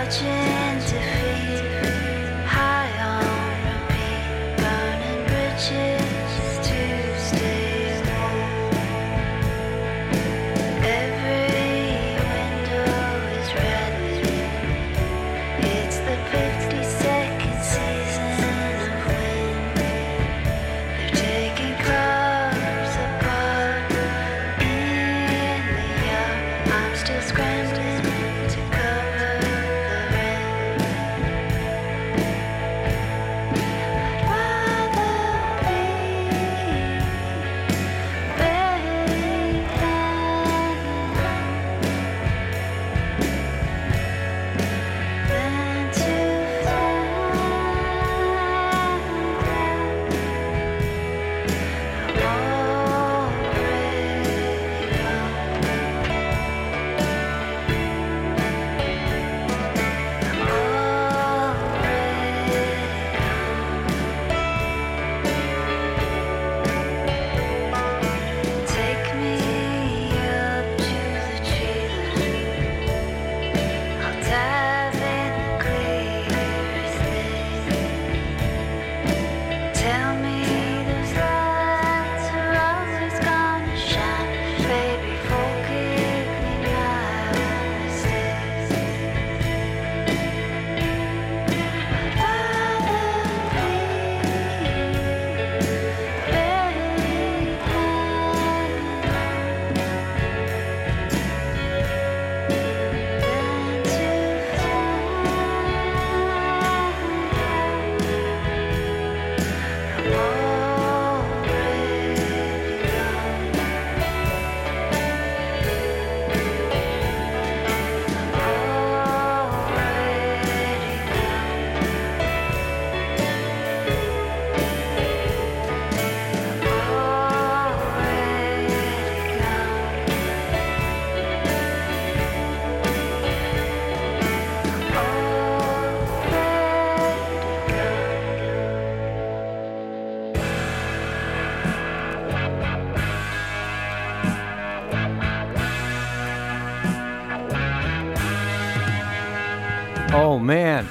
Oh, man.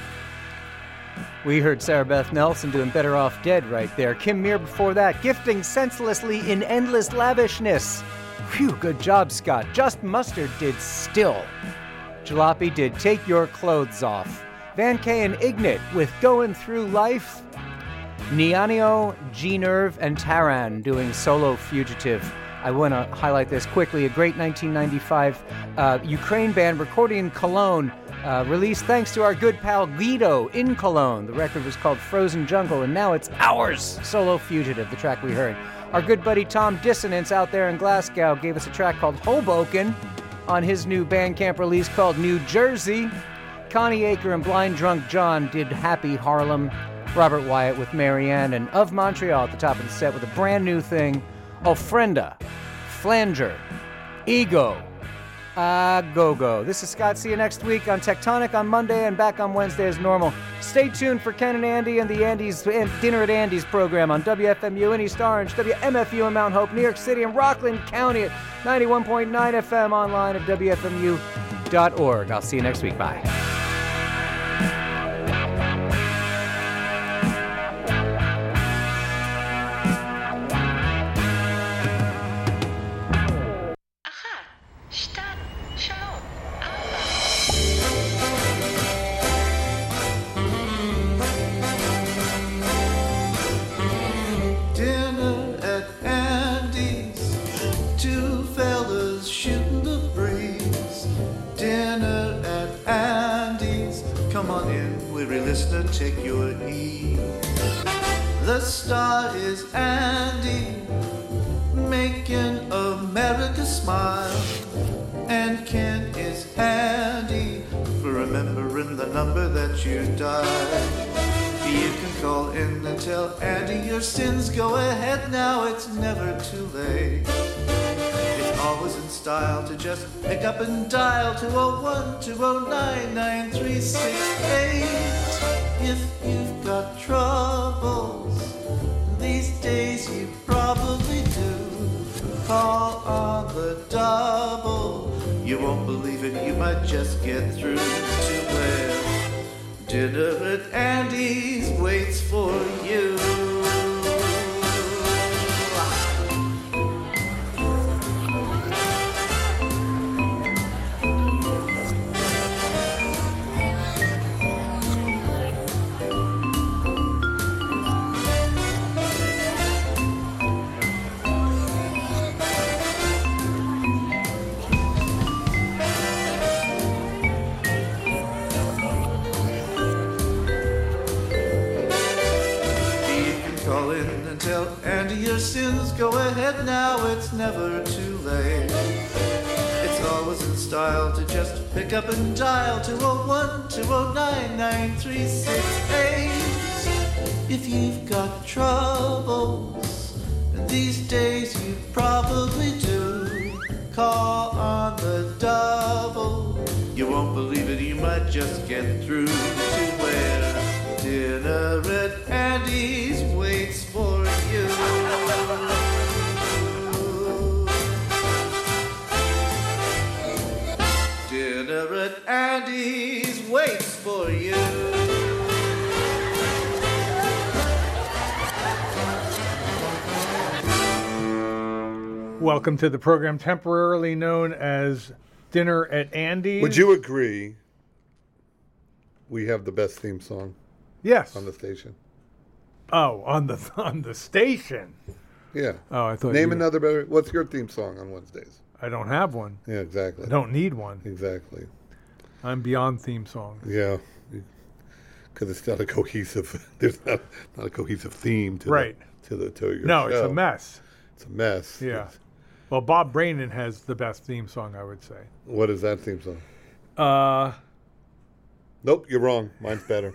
We heard Sarah Beth Nelson doing Better Off Dead right there. Kim Muir before that, gifting senselessly in endless lavishness. Phew, good job, Scott. Just Mustard did Still. Jalopy did Take Your Clothes Off. Van K and Ignat with Going Through Life. Nianio, G-Nerve, and Taran doing Solo Fugitive. I want to highlight this quickly. A great 1995 Ukraine band recording in Cologne, released thanks to our good pal Guido in Cologne. The record was called Frozen Jungle, and now it's ours, Solo Fugitive, the track we heard. Our good buddy Tom Dissonance out there in Glasgow gave us a track called Hoboken on his new Bandcamp release called New Jersey. Connie Aker and Blind Drunk John did Happy Harlem. Robert Wyatt with Marianne, and Of Montreal at the top of the set with a brand new thing, Ofrenda, Flanger, Ego, Go-Go. This is Scott. See you next week on Tectonic on Monday and back on Wednesday as normal. Stay tuned for Ken and Andy and the Andy's Dinner at Andy's program on WFMU in East Orange, WMFU in Mount Hope, New York City, and Rockland County at 91.9 FM online at WFMU.org. I'll see you next week. Bye. Take your ease. The star is Andy, making America smile, and Ken is handy for remembering the number that you dialed. You can call in and tell Andy your sins. Go ahead now, it's never too late. It's always in style to just pick up and dial 201-209-9368. If you've got troubles these days, you probably do. Call on the double. You won't believe it, you might just get through to where Dinner at Andy's waits for you. Tell Andy your sins, go ahead now, it's never too late. It's always in style to just pick up and dial 201-209-9368. If you've got troubles, and these days you probably do, call on the double. You won't believe it, you might just get through to where dinner at Andy's waits for you. Dinner at Andy's waits for you. Welcome to the program temporarily known as Dinner at Andy's. Would you agree we have the best theme song Yes. on the station? Oh, on the station. Yeah. Oh, I thought. Name another better. What's your theme song on Wednesdays? I don't have one. Yeah, exactly. I don't need one. Exactly. I'm beyond theme songs. Yeah. Because it's not a cohesive. There's not a cohesive theme to Right. to your No, show. it's a mess. It's a mess. Yeah. It's- Well, Bob Brainin has the best theme song, I would say. what is that theme song? Uh, Nope, you're wrong. Mine's better.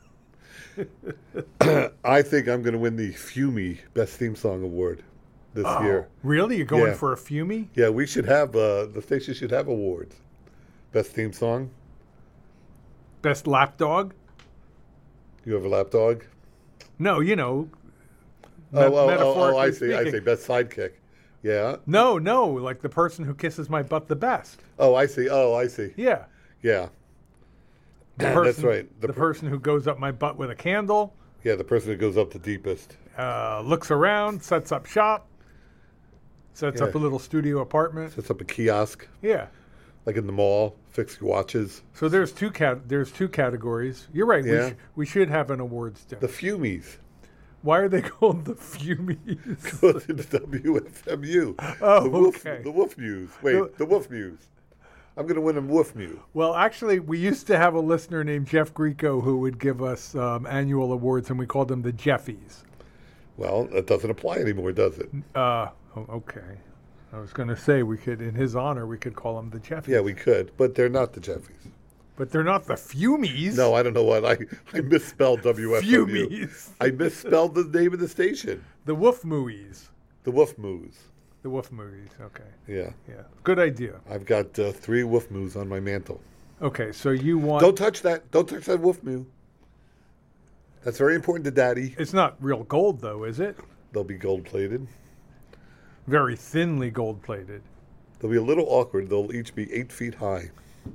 I think I'm going to win the Fumi Best Theme Song Award this year. Really? You're going Yeah. for a Fumi? Yeah, we should have the station should have awards. Best theme song. Best lapdog? You have a lapdog? No, you know. Oh, metaphorically I see. I speaking. see. Best sidekick. Yeah. No, like the person who kisses my butt the best. Oh, I see. Yeah. Yeah. The person, That's right. The person who goes up my butt with a candle, Yeah, the person who goes up the deepest. looks around, sets up shop, sets up a Yeah. little studio apartment. Sets up a kiosk, Yeah. like in the mall. Fix your watches. So there's two categories. You're right. Yeah. We should have an awards dinner. The Fumies. Why are they called the Fumies? Because it's WFMU. Oh, the Wolf, okay. The Wolf Muse. Wait, the Wolf Muse. I'm going to win a Wolf Muse. Well, actually, we used to have a listener named Jeff Grieco who would give us annual awards, and we called them the Jeffies. Well, that doesn't apply anymore, does it? Okay. I was going to say we could, in his honor, we could call them the Jeffies. Yeah, we could, but they're not the Jeffies. But they're not the Fumies. No, I don't know what. I misspelled WFMU. Fumies. I misspelled the name of the station. The Wolf Movies. The Wolf Moose. The Wolf Movies. Okay. Yeah. Yeah. Good idea. I've got 3 Wolf Moose on my mantle. Okay, so you want... Don't touch that. Don't touch that Wolf Moo. That's very important to Daddy. It's not real gold, though, is it? They'll be gold-plated. Very thinly gold-plated. They'll be a little awkward. They'll each be 8 feet high.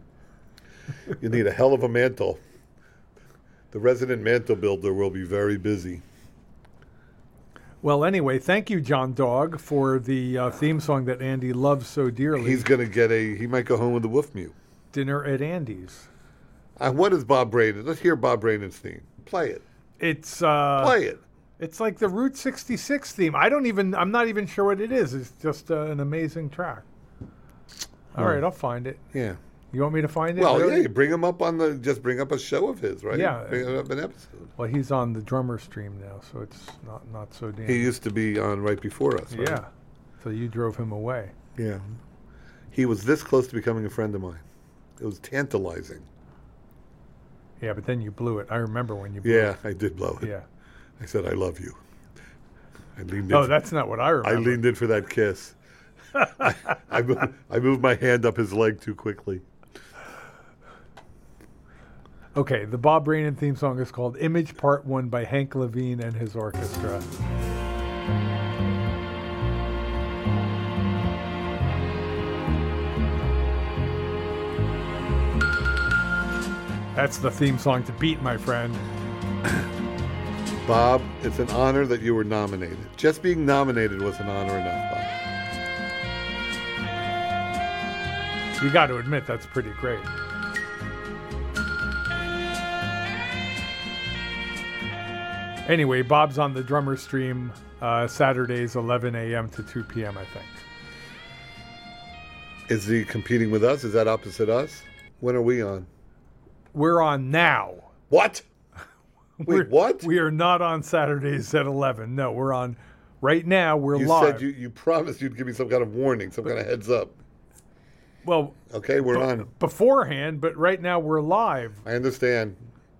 You need a hell of a mantle. The resident mantle builder will be very busy. Well, anyway, thank you, John Dog, for the theme song that Andy loves so dearly. He's going to get he might go home with a Wolf Mew. Dinner at Andy's. What is Bob Brainin? Let's hear Bob Brainin's theme. Play it. It's Play it. It's like the Route 66 theme. I'm not even sure what it is. It's just an amazing track. All right, I'll find it. Yeah. You want me to find it? Well, really? yeah, you bring him up just bring up a show of his, right? Yeah. Bring up an episode. Well, he's on the drummer stream now, so it's not so damn. He used to be on right before us, right? Yeah. So you drove him away. Yeah. He was this close to becoming a friend of mine. It was tantalizing. Yeah, but then you blew it. I remember when you blew Yeah, it. I did blow it. Yeah. I said, I love you. I leaned in. Oh, that's not what I remember. I leaned in for that kiss. I moved my hand up his leg too quickly. Okay, the Bob Brainin theme song is called Image Part 1 by Hank Levine and his orchestra. That's the theme song to beat, my friend. Bob, it's an honor that you were nominated. Just being nominated was an honor enough, Bob. You got to admit, that's pretty great. Anyway, Bob's on the drummer stream Saturdays, 11 a.m. to 2 p.m., I think. Is he competing with us? Is that opposite us? When are we on? We're on now. What? Wait, what? We are not on Saturdays at 11. No, we're on right now. We're You live. said you promised you'd give me some kind of warning, some kind of heads up. Well, Okay, we're on. beforehand, but right now we're live. I understand.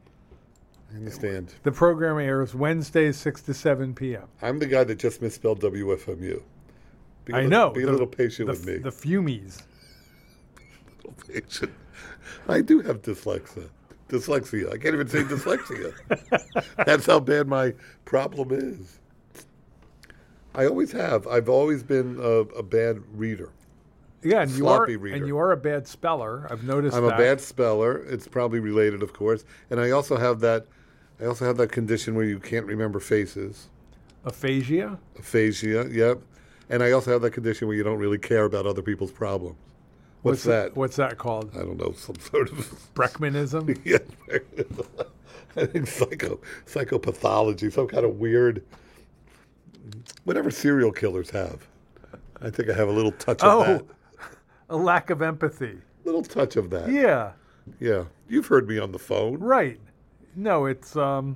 The program airs Wednesdays, 6 to 7 p.m. I'm the guy that just misspelled WFMU. I know. Be a little patient with me. The Fumies. A little patient. I do have dyslexia. I can't even say dyslexia. That's how bad my problem is. I always have. I've always been a bad reader. Yeah, and Sloppy reader. And you are a bad speller. I've noticed I'm that. a bad speller. It's probably related, of course. And I also have that condition where you can't remember faces. Aphasia? Aphasia, yep. And I also have that condition where you don't really care about other people's problems. What's that? What's that called? I don't know, some sort of Breckmanism? yeah, I think psychopathology, some kind of weird, whatever serial killers have. I think I have a little touch of that. A lack of empathy. Little touch of that. Yeah, Yeah. You've heard me on the phone. right. No, it's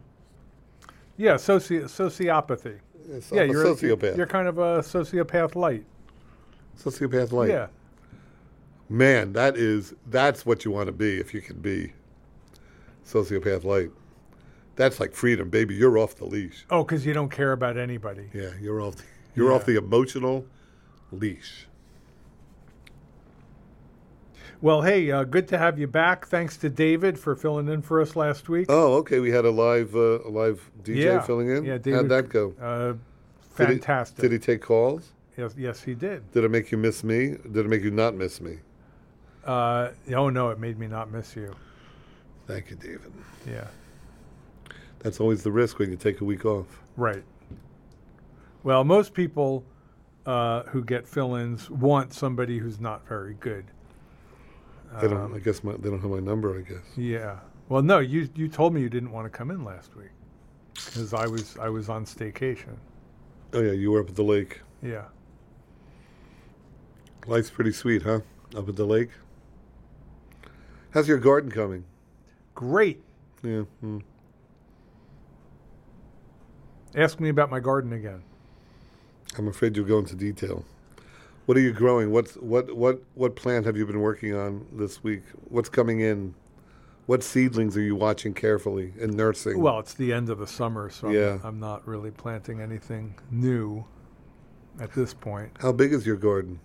sociopathy. Yes, Yeah, I'm you're a sociopath. You're kind of a sociopath light. Sociopath light. Yeah. Man, that's what you want to be if you can be sociopath light. That's like freedom, baby. You're off the leash. Oh, because you don't care about anybody. Yeah, you're off the emotional leash. Well, hey, good to have you back. Thanks to David for filling in for us last week. Oh, okay. We had a live DJ filling in. Yeah, David, How'd that go? Fantastic. Did he take calls? Yes, he did. Did it make you miss me? Did it make you not miss me? Oh no, it made me not miss you. Thank you, David. Yeah. That's always the risk when you take a week off. Right. Well, most people who get fill-ins want somebody who's not very good. They don't. I guess they don't have my number. I guess. Yeah. Well, no, you told me you didn't want to come in last week because I was on staycation. Oh yeah, you were up at the lake. Yeah. Life's pretty sweet, huh? Up at the lake. How's your garden coming? Great. Yeah. Ask me about my garden again. I'm afraid you'll go into detail. What are you growing? What plant have you been working on this week? What's coming in? What seedlings are you watching carefully and nursing? Well, it's the end of the summer, so Yeah. I'm not really planting anything new at this point. How big is your garden?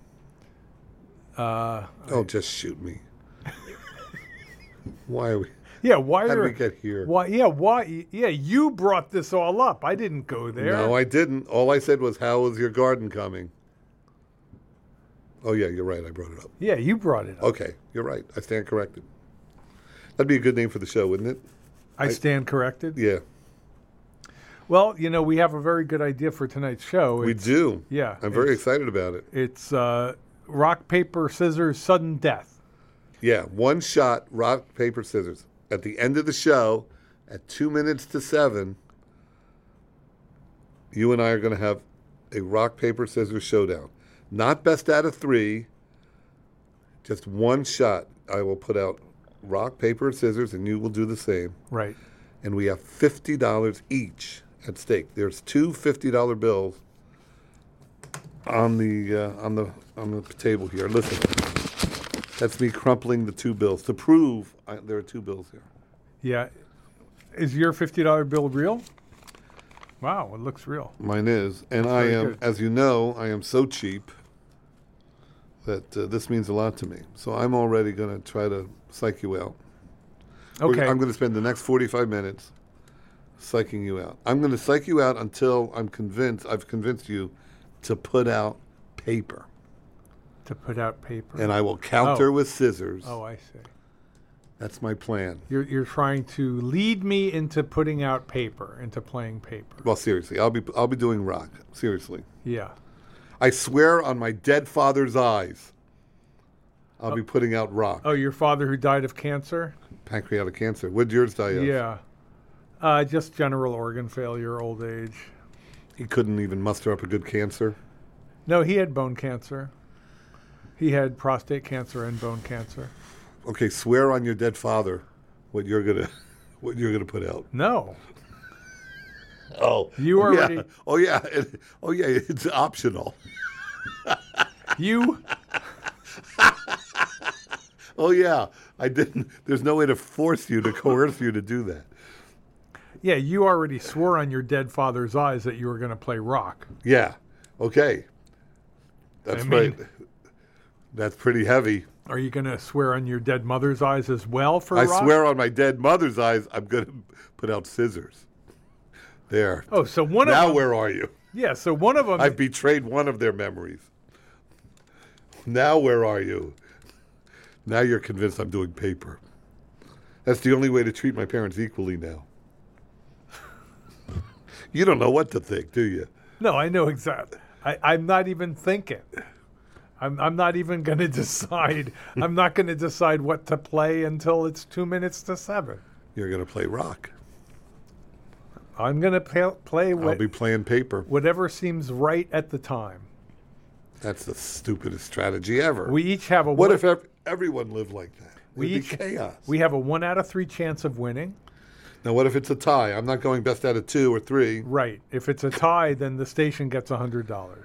Oh, Just shoot me. Why are we? yeah. Why How are did we get here? Why? Yeah. Why? Yeah. You brought this all up. I didn't go there. No, I didn't. All I said was, "How is your garden coming?" Oh yeah, you're right. I brought it up. Yeah, you brought it up. Okay, you're right. I stand corrected. That'd be a good name for the show, wouldn't it? I stand corrected. Yeah, Well, we have a very good idea for tonight's show. we do. Yeah. I'm very excited about it. It's rock, paper, scissors, sudden death. Yeah, one shot, rock, paper, scissors. At the end of the show, at 2 minutes to 7, you and I are going to have a rock, paper, scissors showdown. Not best out of 3, just one shot. I will put out rock, paper, scissors, and you will do the same. Right. And we have $50 each at stake. There's two $50 bills on the table here. Listen, that's me crumpling the 2 bills to prove there are 2 bills here. Yeah. Is your $50 bill real? Wow, it looks real. Mine is, and I very am, good. as you know, I am so cheap that this means a lot to me. So I'm already going to try to psych you out. Okay. I'm going to spend the next 45 minutes psyching you out. I'm going to psych you out until I've convinced you to put out paper. To put out paper. And I will counter with scissors. Oh, I see. That's my plan. You're trying to lead me into putting out paper, into playing paper. Well, seriously, I'll be doing rock. Seriously. Yeah. I swear on my dead father's eyes, I'll be putting out rock. Oh, your father who died of cancer? Pancreatic cancer. What did yours die of? Yeah. Just general organ failure, old age. He couldn't even muster up a good cancer. No, he had bone cancer. He had prostate cancer and bone cancer. Okay, swear on your dead father what you're gonna put out. No. Oh, You already. Yeah. Oh yeah. It's optional. You. Oh yeah. I didn't. There's no way to force you to coerce you to do that. Yeah, you already swore on your dead father's eyes that you were going to play rock. Yeah. Okay. That's right. That's pretty heavy. Are you going to swear on your dead mother's eyes as well for I rock? swear on my dead mother's eyes, I'm going to put out scissors. There. Oh, so one of Now them. where are you? Yeah, so one of them. I've betrayed one of their memories. Now where are you? Now you're convinced I'm doing paper. That's the only way to treat my parents equally now. You don't know what to think, do you? No, I know exactly. I'm not even thinking. I'm not even going to decide. I'm not going to decide what to play until it's 2 minutes to 7. You're going to play rock. I'm going to play I'll be playing paper. whatever seems right at the time. That's the stupidest strategy ever. We each have a What if everyone lived like that? We It'd each- be chaos. we have a 1 out of 3 chance of winning. Now, what if it's a tie? I'm not going best out of 2 or 3. Right. If it's a tie, then the station gets $100.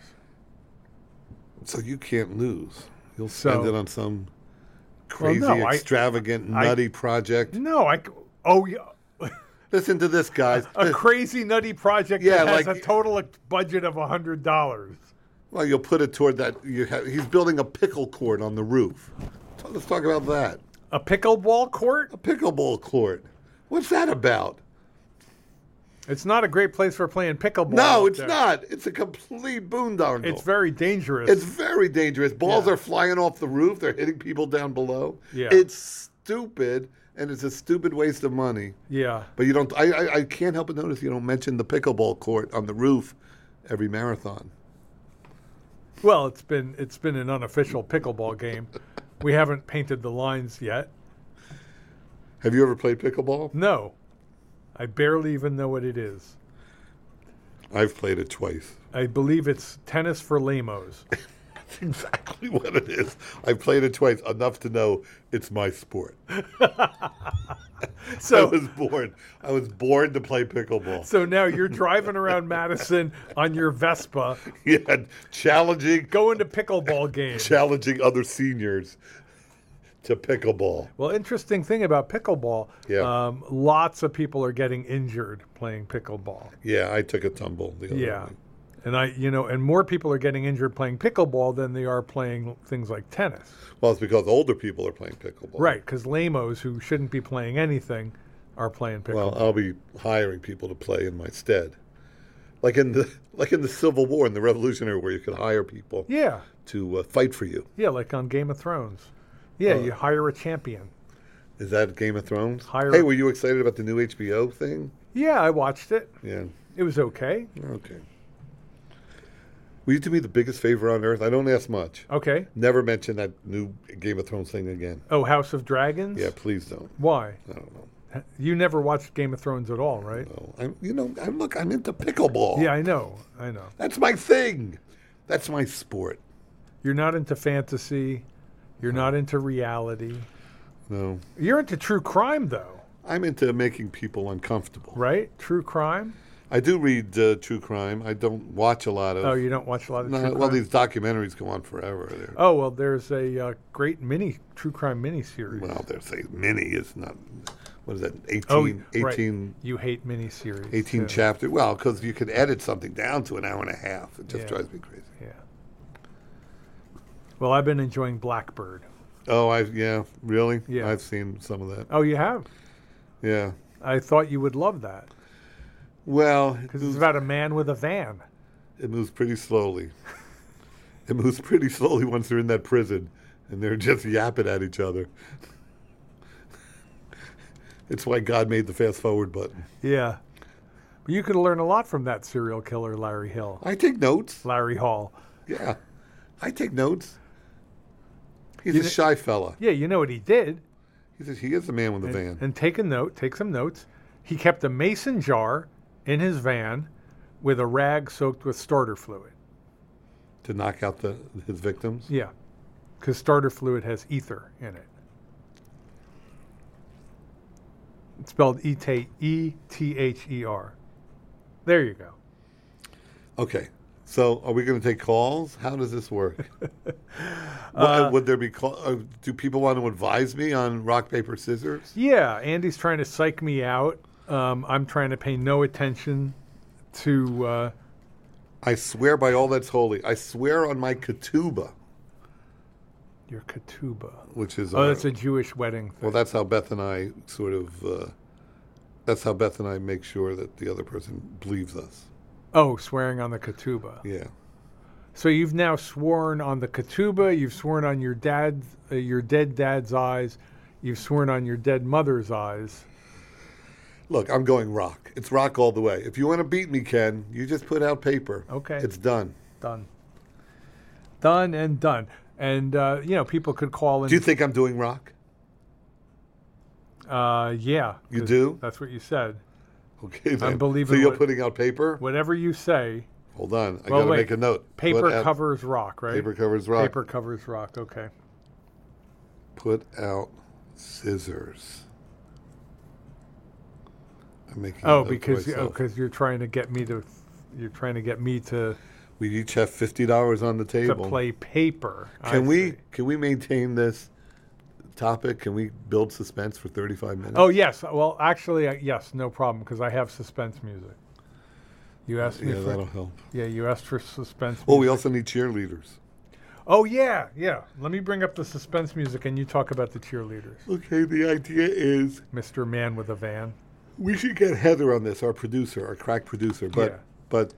So you can't lose. You'll spend So- it on some crazy, no, extravagant, nutty project. No, oh yeah, Listen to this, guys. a crazy nutty project Yeah, that has like- a total budget of $100. Well, you'll put it toward that. He's building a pickle court on the roof. So let's talk about that. A pickleball court? A pickleball court. What's that about? It's not a great place for playing pickleball. No, out it's there. not. It's a complete boondoggle. It's very dangerous. It's very dangerous. Balls Yeah. are flying off the roof. They're hitting people down below. Yeah. It's stupid, and it's a stupid waste of money. yeah. But you don't. I can't help but notice you don't mention the pickleball court on the roof every marathon. Well, it's been an unofficial pickleball game. We haven't painted the lines yet. Have you ever played pickleball? No. I barely even know what it is. I've played it twice. I believe it's tennis for lamos. That's exactly what it is. I've played it twice, enough to know it's my sport. So I was born to play pickleball. So now you're driving around Madison on your Vespa, Yeah, challenging going to pickleball games. challenging other seniors to pickleball. Well, interesting thing about pickleball, Yeah. lots of people are getting injured playing pickleball. Yeah, I took a tumble the other Yeah. night. And and more people are getting injured playing pickleball than they are playing things like tennis. Well, it's because older people are playing pickleball. Right, because lamos who shouldn't be playing anything are playing pickleball. Well, I'll be hiring people to play in my stead. Like in the Civil War, in the Revolutionary War, you could hire people yeah, to fight for you. yeah, like on Game of Thrones. Yeah, you hire a champion. Is that Game of Thrones? Hire- Hey, were you excited about the new HBO thing? Yeah, I watched it. Yeah. It was okay. Okay. Will you do me the biggest favor on earth? I don't ask much. Okay. Never mention that new Game of Thrones thing again. Oh, House of Dragons? Yeah, please don't. Why? I don't know. You never watched Game of Thrones at all, right? No. I'm into pickleball. Yeah, I know. That's my thing. That's my sport. You're not into fantasy. You're not into reality. No. You're into true crime, though, I'm into making people uncomfortable. right? True crime? I do read true crime. I don't watch a lot of. Oh, you don't watch a lot of true crime? Well, these documentaries go on forever. Oh, well, there's a great true crime miniseries. Well, they're saying mini is not. What is that? 18, Oh, 18, right. You hate miniseries. 18 too. chapters. Well, because you could edit something down to an hour and a half. It just Yeah. drives me crazy. Yeah. Well, I've been enjoying Blackbird. Oh, really? Yeah. I've seen some of that. Oh, you have? Yeah. I thought you would love that Well, because it's about a man with a van. it moves pretty slowly. It moves pretty slowly once they're in that prison and they're just yapping at each other. It's why God made the fast forward button. Yeah. But you could learn a lot from that serial killer, Larry Hill. I take notes. Larry Hall. Yeah, I take notes. He's You a kn- shy fella. Yeah, you know what he did? He is the man with the van. And take some notes. He kept a mason jar in his van with a rag soaked with starter fluid. To knock out his victims. Yeah, because starter fluid has ether in it. It's spelled E-T-H-E-R. There you go. Okay. So, are we going to take calls? How does this work? Would there be do people want to advise me on rock, paper, scissors? Yeah, Andy's trying to psych me out. I'm trying to pay no attention to... I swear by all that's holy. I swear on my ketubah. your ketubah. Which is... Oh, that's a Jewish wedding thing. Well, that's how Beth and I that's how Beth and I make sure that the other person believes us. Oh, swearing on the ketubah. Yeah. So you've now sworn on the ketubah. You've sworn on your dead dad's eyes. You've sworn on your dead mother's eyes. Look, I'm going rock. It's rock all the way. If you want to beat me, Ken, you just put out paper. Okay. It's done. Done. Done and done. And, people could call in. Do you think I'm doing rock? Yeah. You 'cause do? That's what you said. Okay, then. Unbelievable. So you're putting out paper? Whatever you say. Hold on. I got to make a note. Paper covers rock, right? Paper covers rock. Paper covers rock. Okay. Put out scissors. I'm making. Because you're trying to get me to. You're trying to get me to We each have $50 on the table. play paper. Can we maintain this topic? Can we build suspense for 35 minutes? Oh yes. Well, actually, yes, no problem because I have suspense music. You asked me yeah, for. that'll help. Yeah, you asked for suspense. Oh, we music. also need cheerleaders. Oh yeah. Let me bring up the suspense music and you talk about the cheerleaders. Okay, the idea is Mr. Man with a Van. we should get Heather on this, our producer, our crack producer. But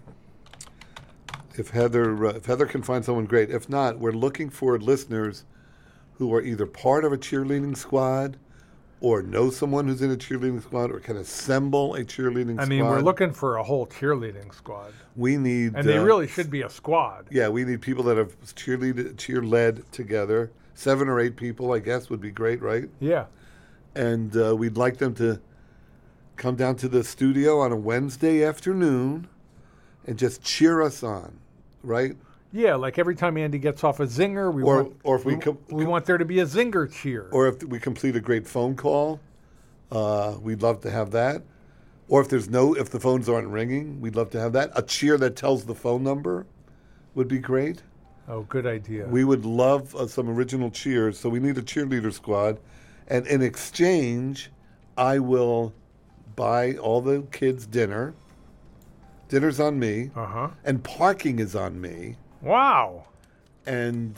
if Heather can find someone great. If not, we're looking for listeners who are either part of a cheerleading squad or know someone who's in a cheerleading squad or can assemble a cheerleading squad. I mean, we're looking for a whole cheerleading squad. We need... And they really should be a squad. Yeah, we need people that have cheer-led together. 7 or 8 people, I guess, would be great, right? Yeah. And we'd like them to come down to the studio on a Wednesday afternoon and just cheer us on, right? Yeah, like every time Andy gets off a zinger, we want there to be a zinger cheer. Or if we complete a great phone call, we'd love to have that. Or if the phones aren't ringing, we'd love to have that. A cheer that tells the phone number would be great. Oh, good idea. We would love some original cheers, so we need a cheerleader squad. And in exchange, I will buy all the kids dinner. Dinner's on me. Uh-huh. And parking is on me. Wow. And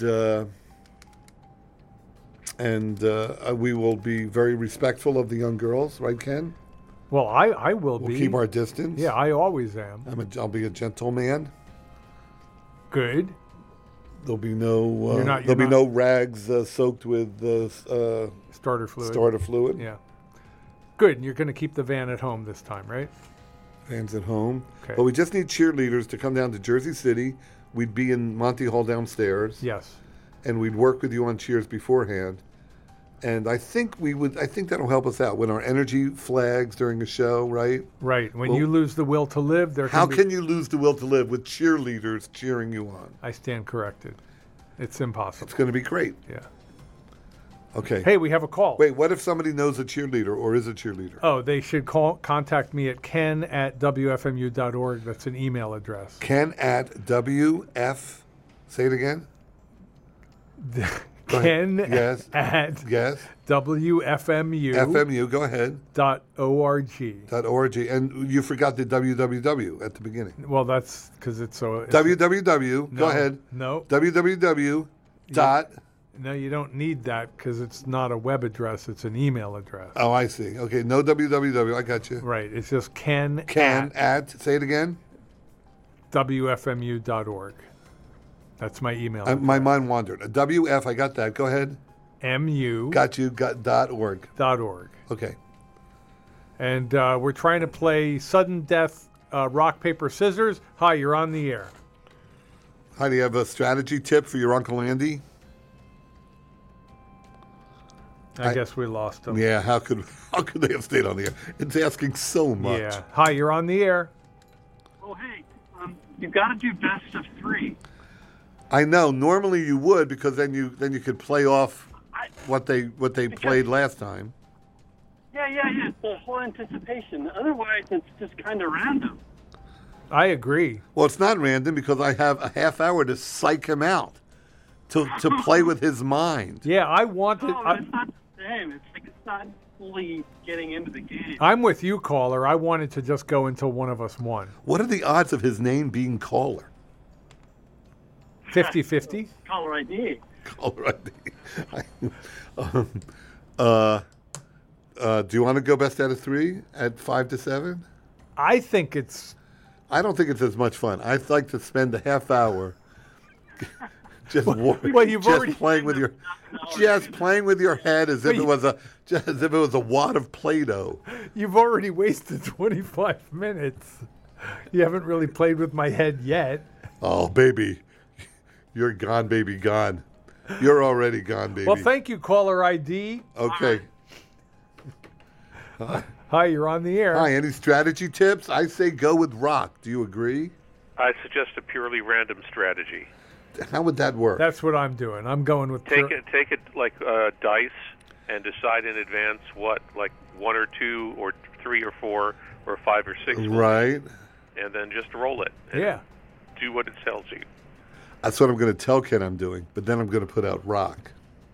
we will be very respectful of the young girls, right, Ken? Well, I will be. We'll keep our distance. Yeah, I always am. I'll be a gentleman. Good. There'll be no You're no rags soaked with starter fluid. Starter fluid. Yeah. Good. And you're going to keep the van at home this time, right? Van's at home. Okay. But we just need cheerleaders to come down to Jersey City. We'd be in Monty Hall downstairs. Yes. And we'd work with you on cheers beforehand. And I think that'll help us out when our energy flags during a show, right? Right. When you lose the will to live, How can you lose the will to live with cheerleaders cheering you on? I stand corrected. It's impossible. It's going to be great. Yeah. Okay. Hey, we have a call. Wait, what if somebody knows a cheerleader or is a cheerleader? Oh, they should contact me at ken@wfmu.org. That's an email address. Ken@WF. Say it again. Ken yes. at yes. WFMU. FMU, go ahead. .org. .org. And you forgot the www at the beginning. Well, that's because it's so... www. No, go ahead. No. www. No, you don't need that because it's not a web address. It's an email address. Oh, I see. Okay, no www. I got you. Right. It's just Ken at say it again. WFMU.org. That's my email address. My mind wandered. A WF, I got that. Go ahead. MU. Got you. .org. .org. Okay. And we're trying to play sudden death rock, paper, scissors. Hi, you're on the air. Hi, do you have a strategy tip for your Uncle Andy? I guess we lost him. Yeah, how could they have stayed on the air? It's asking so much. Yeah. Hi, you're on the air. Oh, hey, you've got to do best of 3. I know. Normally you would, because then you could play off what they played last time. Yeah. The whole anticipation. Otherwise, it's just kind of random. I agree. Well, it's not random because I have a half hour to psych him out, to play with his mind. Yeah, I wanted. No, it's not the same. It's not fully getting into the game. I'm with you, caller. I wanted to just go until one of us won. What are the odds of his name being Caller? 50-50? Caller ID. Caller ID. Do you want to go best out of 3 at 5 to 7? I think it's. I don't think it's as much fun. I'd like to spend a half hour just playing with your head as if it was a wad of Play-Doh. You've already wasted 25 minutes. You haven't really played with my head yet. Oh, baby. You're gone, baby, gone. You're already gone, baby. Well, thank you, caller ID. Okay. Hi, you're on the air. Hi, any strategy tips? I say go with rock. Do you agree? I suggest a purely random strategy. How would that work? That's what I'm doing. I'm going with Take it like dice and decide in advance what, like 1 or 2 or 3 or 4 or 5 or 6. Right. And then just roll it. And Yeah. do what it tells you. That's what I'm going to tell Ken I'm doing, but then I'm going to put out rock.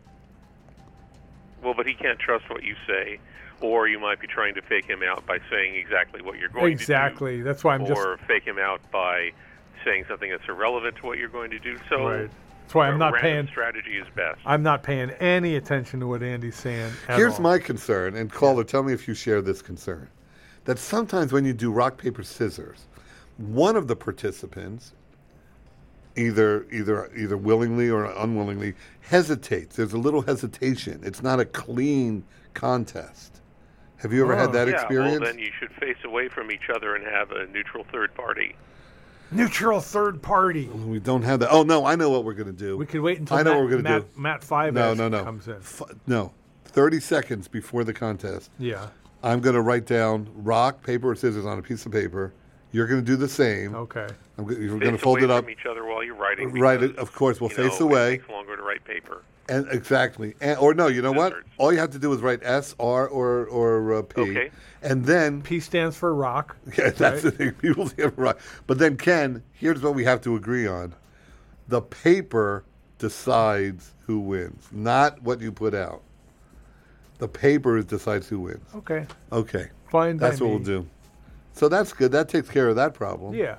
Well, but he can't trust what you say, or you might be trying to fake him out by saying exactly what you're going to do. Exactly. That's why I'm or fake him out by saying something that's irrelevant to what you're going to do. So Right. That's why I'm not random paying. strategy is best. I'm not paying any attention to what Andy's saying. Here's my concern, and caller, tell me if you share this concern. That sometimes when you do rock, paper, scissors, one of the participants, either willingly or unwillingly, hesitates. There's a little hesitation. It's not a clean contest. Have you ever had that experience? Well, then you should face away from each other and have a neutral third party. Neutral third party. We don't have that. Oh, no, I know what we're going to do. We could wait until I know what we're gonna do. Matt Five No. comes in. No. 30 seconds before the contest. Yeah. I'm going to write down rock, paper, or scissors on a piece of paper. You're going to do the same. Okay. You're going to fold Face it away up. from each other while you're writing. Right. because, Of course, we'll you face know, away. It takes longer to write paper. And exactly. Or no, you know what? Scissors. All you have to do is write S, R, or P. Okay. And then, P stands for rock. yeah, that's the thing. People say rock. But then, Ken, here's what we have to agree on. The paper decides who wins, not what you put out. The paper decides who wins. Okay. Okay. Fine. That's by what me. we'll do. So that's good. That takes care of that problem. Yeah.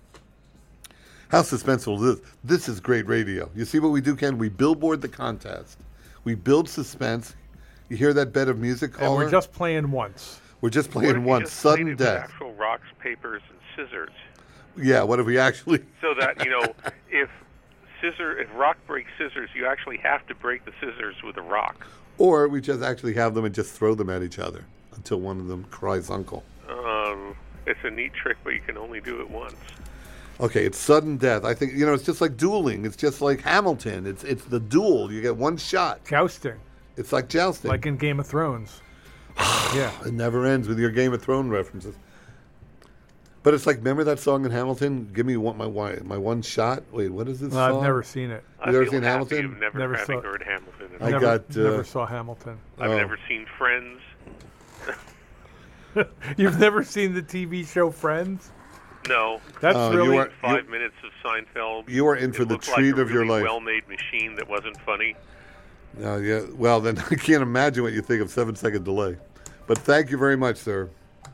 How suspenseful is this? This is great radio. You see what we do, Ken? We billboard the contest. We build suspense. You hear that bed of music, And caller? we're just playing once. We're just What if playing you one. just played Sudden it with death. actual rocks, papers, and scissors. Yeah, what if we actually... So that, if rock breaks scissors, you actually have to break the scissors with a rock. Or we just actually have them and just throw them at each other until one of them cries uncle. It's a neat trick, but you can only do it once. Okay, it's sudden death. I think, it's just like dueling. It's just like Hamilton. It's the duel. You get one shot. Jousting. It's like jousting. Like in Game of Thrones. Yeah. It never ends with your Game of Thrones references. But it's like, remember that song in Hamilton? Give me my one shot. Wait, what is this song? I've never seen it. I You ever feel seen happy Hamilton? You've never Never having saw- heard Hamilton. I never, got, never saw Hamilton. I've oh. never seen Friends. You've never seen the TV show Friends? No. That's Oh, you really are- 5 minutes of Seinfeld. You are in for It the looked treat like a of your really life. well-made machine that wasn't funny. Yeah. Well, then I can't imagine what you think of 7-second delay. But thank you very much, sir.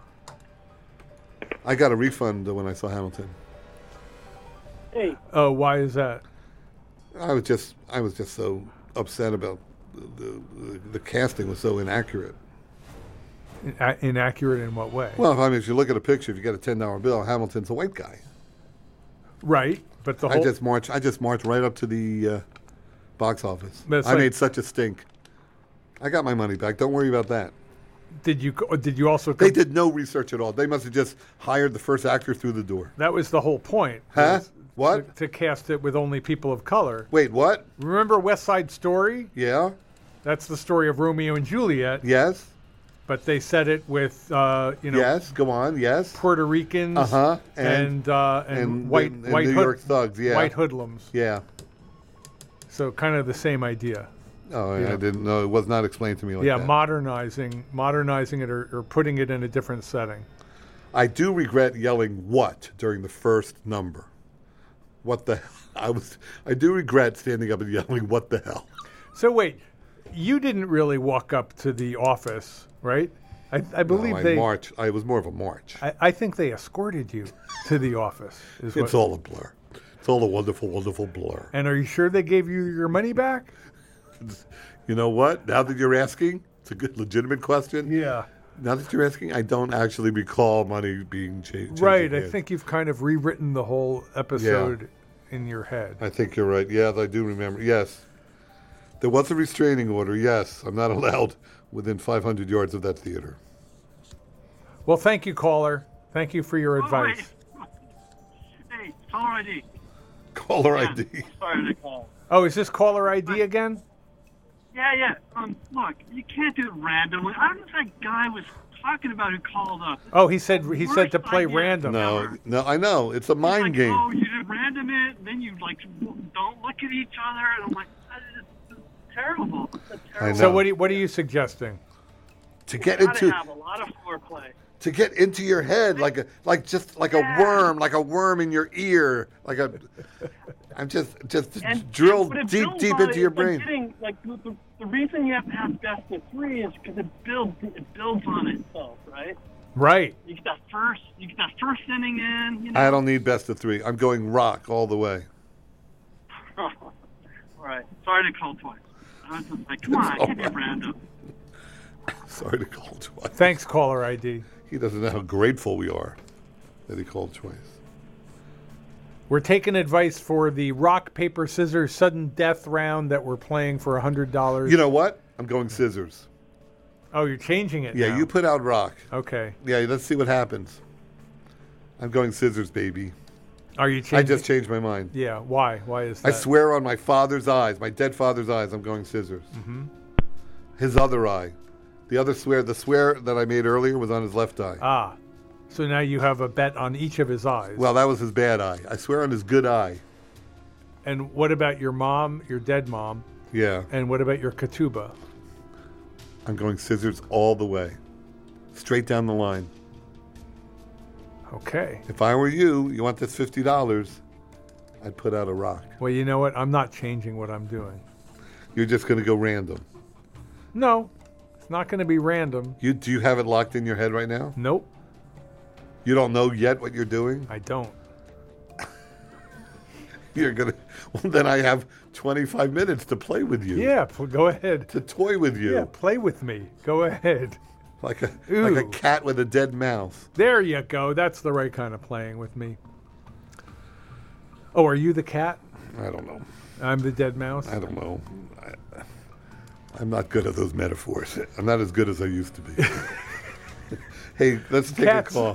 I got a refund when I saw Hamilton. Hey, Oh, why is that? I was just so upset about the casting was so inaccurate. Inaccurate in what way? Well, if you look at a picture, if you get a $10 bill, Hamilton's a white guy. Right, but the I whole just marched right up to the box office. But it's I like- made such a stink. I got my money back. Don't worry about that. Did you also? They did no research at all. They must have just hired the first actor through the door. That was the whole point. Huh? was What? To cast it with only people of color. Wait, what? Remember West Side Story? Yeah? That's the story of Romeo and Juliet. Yes? But they said it with Yes, go on, yes. Puerto Ricans and white New York thugs, yeah. white hoodlums. Yeah. So kind of the same idea. Oh, Yeah. I didn't know. It was not explained to me like that. modernizing it or putting it in a different setting. I do regret yelling "what" during the first number. What the hell? I do regret standing up and yelling "what the hell." So wait, you didn't really walk up to the office, right? I believe No, they. march. I was more of a march. I think they escorted you to the office. It's all a blur. It's all a wonderful, wonderful blur. And are you sure they gave you your money back? You know what? Now that you're asking, it's a good, legitimate question. Yeah. Now that you're asking, I don't actually recall money being changed. Right. I think you've kind of rewritten the whole episode in your head. I think you're right. Yes, I do remember. Yes. There was a restraining order. Yes. I'm not allowed within 500 yards of that theater. Well, thank you, caller. Thank you for your advice. Hey, caller ID. Caller Yeah, ID. Sorry to call. Oh, is this caller ID again? Yeah. Look, you can't do it randomly. I don't know if that guy was talking about who called up. Oh, he said to Worst play idea random. No, I know. It's a It's mind like, game. Oh, you did random it, and then you don't look at each other, and I'm like, that is terrible. That's I terrible. So know. what are you suggesting? To get Gotta into have a lot of foreplay. to get into your head like a worm in your ear, I'm just drill but it deep builds on into it. your It's brain. Like the reason you have to have best of three is because it builds on itself, right? Right. You get that first inning in. You know? I don't need best of three. I'm going rock all the way. All right. Sorry to call twice. I was just like, come on, give me a random. Sorry to call twice. Thanks, caller ID. He doesn't know how grateful we are that he called twice. We're taking advice for the rock, paper, scissors, sudden death round that we're playing for $100. You know what? I'm going scissors. Oh, you're changing it Yeah, now. you put out rock. Okay. Yeah, let's see what happens. I'm going scissors, baby. Are you changing? I just changed my mind. Yeah. Why? Why is that? I swear on my father's eyes, my dead father's eyes, I'm going scissors. Mm-hmm. His other eye. The swear that I made earlier was on his left eye. Ah. So now you have a bet on each of his eyes. Well, that was his bad eye. I swear on his good eye. And what about your mom, your dead mom? Yeah. And what about your ketubah? I'm going scissors all the way. Straight down the line. Okay. If I were you want this $50, I'd put out a rock. Well, you know what? I'm not changing what I'm doing. You're just going to go random. No. It's not going to be random. Do you have it locked in your head right now? Nope. You don't know yet what you're doing? I don't. You're going to... Well, then I have 25 minutes to play with you. Yeah, go ahead. To toy with you. Yeah, play with me. Go ahead. Like a Ooh. cat with a dead mouth. There you go. That's the right kind of playing with me. Oh, are you the cat? I don't know. I'm the dead mouse? I don't know. I'm not good at those metaphors. I'm not as good as I used to be. Hey, let's take Cats. a call.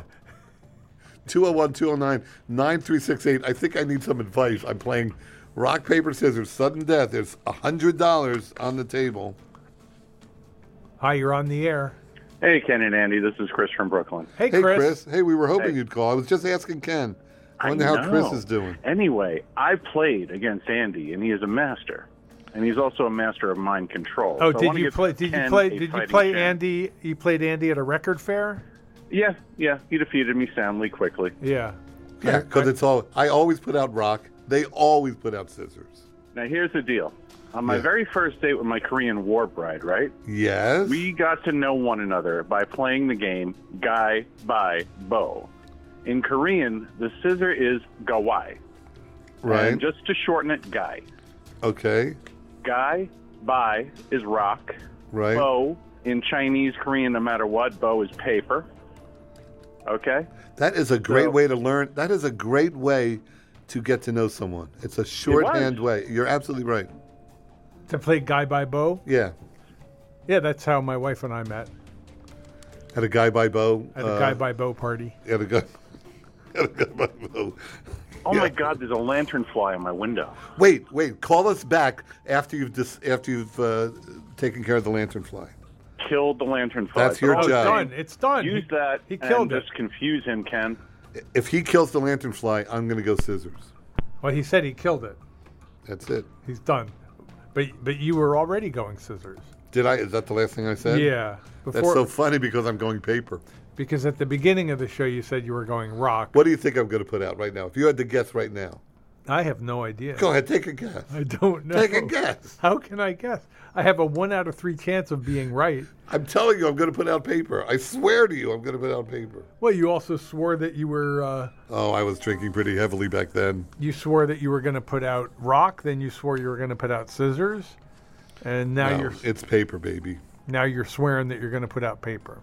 201-209-9368. I think I need some advice. I'm playing rock, paper, scissors, sudden death. There's $100 on the table. Hi, you're on the air. Hey, Ken and Andy. This is Chris from Brooklyn. Hey, Hey, Chris. Chris. Hey, we were hoping Hey. you'd call. I was just asking Ken. I I wonder how Chris know. is doing. Anyway, I played against Andy, and he is a master. And he's also a master of mind control. Oh, So I did wanna you give play? Did you Ken play? a Did you fighting play chance. Andy? You played Andy at a record fair? Yeah. He defeated me soundly, quickly. Yeah. Yeah, because it's all. I always put out rock. They always put out scissors. Now, here's the deal. On my Yeah. very first date with my Korean war bride, right? Yes. We got to know one another by playing the game Guy by Bo. In Korean, the scissor is gawai. Right. And just to shorten it, Guy. Okay. Guy by is rock. Right. Bo in Chinese, Korean, no matter what, bo is paper. Okay? That is a great So- way to learn. That is a great way to get to know someone. It's a shorthand way. You're absolutely right. To play Guy by Bo? Yeah. Yeah, that's how my wife and I met. At a Guy by Bo. At a Guy by Bo party. At a Guy by Bo. Oh my God! There's a lanternfly on my window. Wait. Call us back after you've taken care of the lanternfly. Killed the lanternfly. That's your Oh, job. it's done. Use that. He killed and it. Just confuse him, Ken. If he kills the lanternfly, I'm going to go scissors. Well, he said he killed it. That's it. He's done. But you were already going scissors. Did I? Is that the last thing I said? Yeah. That's so funny because I'm going paper. Because at the beginning of the show you said you were going rock. What do you think I'm going to put out right now? If you had to guess right now. I have no idea. Go ahead, take a guess. I don't know. Take a guess. How can I guess? I have a 1 out of 3 chance of being right. I'm telling you, I'm going to put out paper. I swear to you, I'm going to put out paper. Well, you also swore that you were. Oh, I was drinking pretty heavily back then. You swore that you were going to put out rock. Then you swore you were going to put out scissors, and now No, it's paper, baby. Now you're swearing that you're going to put out paper.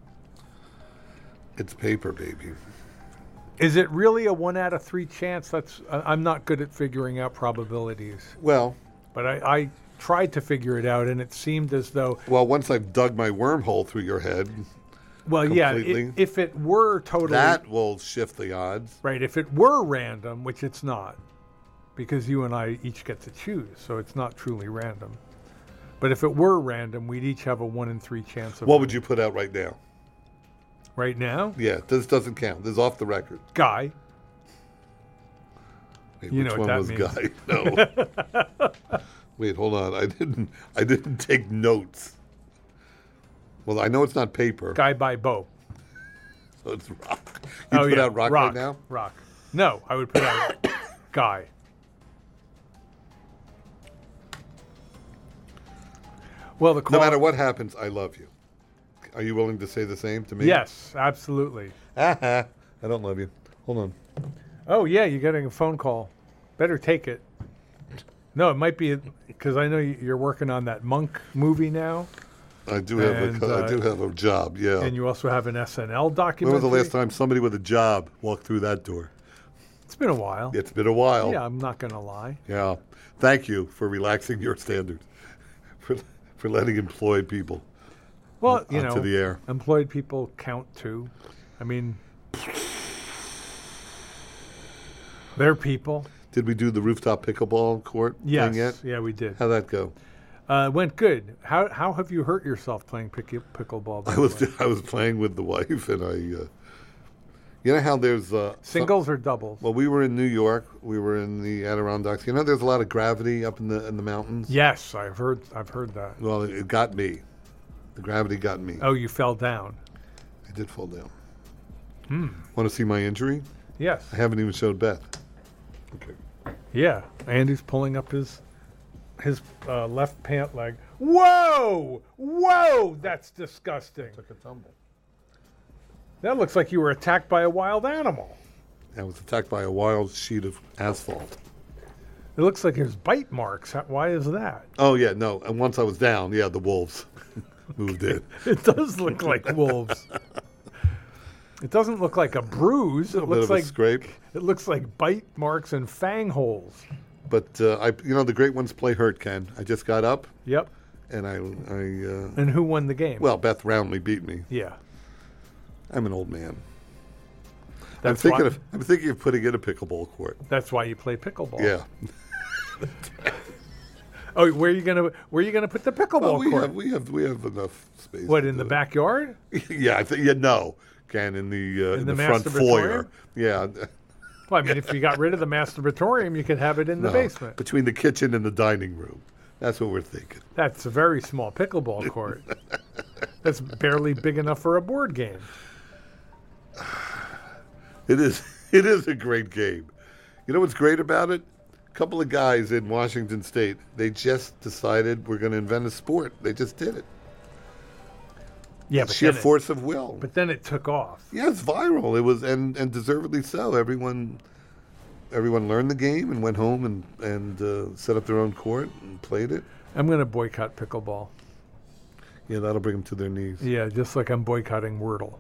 It's paper, baby. Is it really a 1 out of 3 chance? I'm not good at figuring out probabilities. Well, but I tried to figure it out, and it seemed as though. Well, once I've dug my wormhole through your head. Well, completely, yeah. If it were totally, that will shift the odds. Right. If it were random, which it's not, because you and I each get to choose, so it's not truly random. But if it were random, we'd each have a 1 in 3 chance of. What would you put out right now? Right now? Yeah, this doesn't count. This is off the record. Guy. Wait, you which know one what was that Guy? No. Wait, hold on. I didn't take notes. Well, I know it's not paper. Guy by Bo. So it's rock. You put out rock right now? Rock. No, I would put out Guy. No matter what happens, I love you. Are you willing to say the same to me? Yes, absolutely. I don't love you. Hold on. Oh, yeah, you're getting a phone call. Better take it. No, it might be because I know you're working on that Monk movie now. I do have a job, yeah. And you also have an SNL When documentary. was the last time somebody with a job walked through that door? It's been a while. It's been a while. Yeah, I'm not going to lie. Yeah. Thank you for relaxing your standards, for letting employed people onto the air. Employed people count too. I mean, they're people. Did we do the rooftop pickleball court thing yet? Yes, yeah, we did. How'd that go? Went good. How have you hurt yourself playing pickleball? I was playing with the wife, and you know how there's singles or doubles? Well, we were in New York. We were in the Adirondacks. You know, there's a lot of gravity up in the mountains. Yes, I've heard that. Well, it got me. The gravity got me. Oh, you fell down. I did fall down. Hmm. Want to see my injury? Yes. I haven't even showed Beth. Okay. Yeah, Andy's pulling up his left pant leg. Whoa! That's disgusting. Took a tumble. That looks like you were attacked by a wild animal. I was attacked by a wild sheet of asphalt. It looks like there's bite marks. Why is that? Oh, yeah, no. And once I was down, the wolves moved in. It does look like wolves. It doesn't look like a bruise. It looks like a scrape. It looks like bite marks and fang holes. But the great ones play hurt, Ken. I just got up. Yep. And And who won the game? Well, Beth roundly beat me. Yeah. I'm an old man. I'm thinking of putting in a pickleball court. That's why you play pickleball. Yeah. Oh, where are you gonna put the pickleball court? We have enough space. What, in the backyard? Yeah, no, Ken, in the front foyer. Yeah. Well, I mean, if you got rid of the masturbatorium, you could have it in the basement. Between the kitchen and the dining room. That's what we're thinking. That's a very small pickleball court. That's barely big enough for a board game. It is a great game. You know what's great about it? A couple of guys in Washington State, they just decided we're going to invent a sport. They just did it. Yeah, but sheer force of will. But then it took off. Yeah, it's viral. It was, and deservedly so. Everyone learned the game and went home and set up their own court and played it. I'm going to boycott pickleball. Yeah, that'll bring them to their knees. Yeah, just like I'm boycotting Wordle.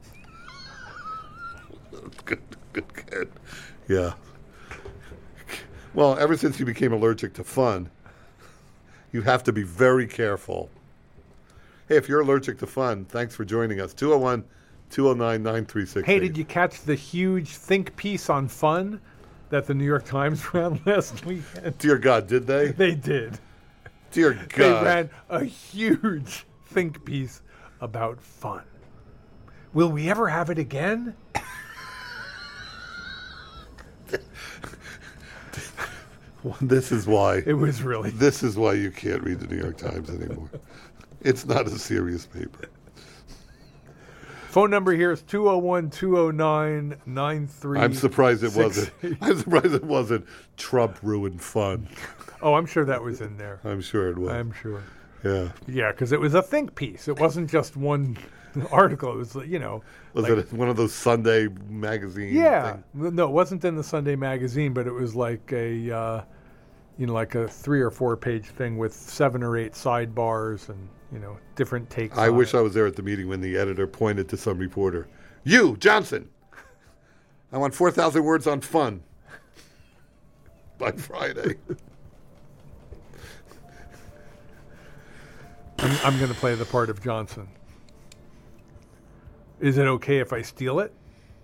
Good kid. Yeah. Well, ever since you became allergic to fun, you have to be very careful. Hey, if you're allergic to fun, thanks for joining us. 201-209-9368. Hey, did you catch the huge think piece on fun that the New York Times ran last weekend? Dear God, did they? They did. Dear They God. ran a huge think piece about fun. Will we ever have it again? This is why. It was really. This is why you can't read the New York Times anymore. It's not a serious paper. Phone number here is 201-209-9368. I'm surprised it wasn't. I'm surprised it wasn't Trump ruined fun. Oh, I'm sure that was in there. I'm sure it was. I'm sure. Yeah. Yeah, because it was a think piece. It wasn't just one article. It was, Was like- it one of those Sunday magazine Yeah. things? No, it wasn't in the Sunday magazine, but it was like a, like a 3 or 4 page thing with 7 or 8 sidebars and, different takes. I on wish it. I was there at the meeting when the editor pointed to some reporter. You, Johnson, I want 4,000 words on fun by Friday. I'm going to play the part of Johnson. Is it okay if I steal it?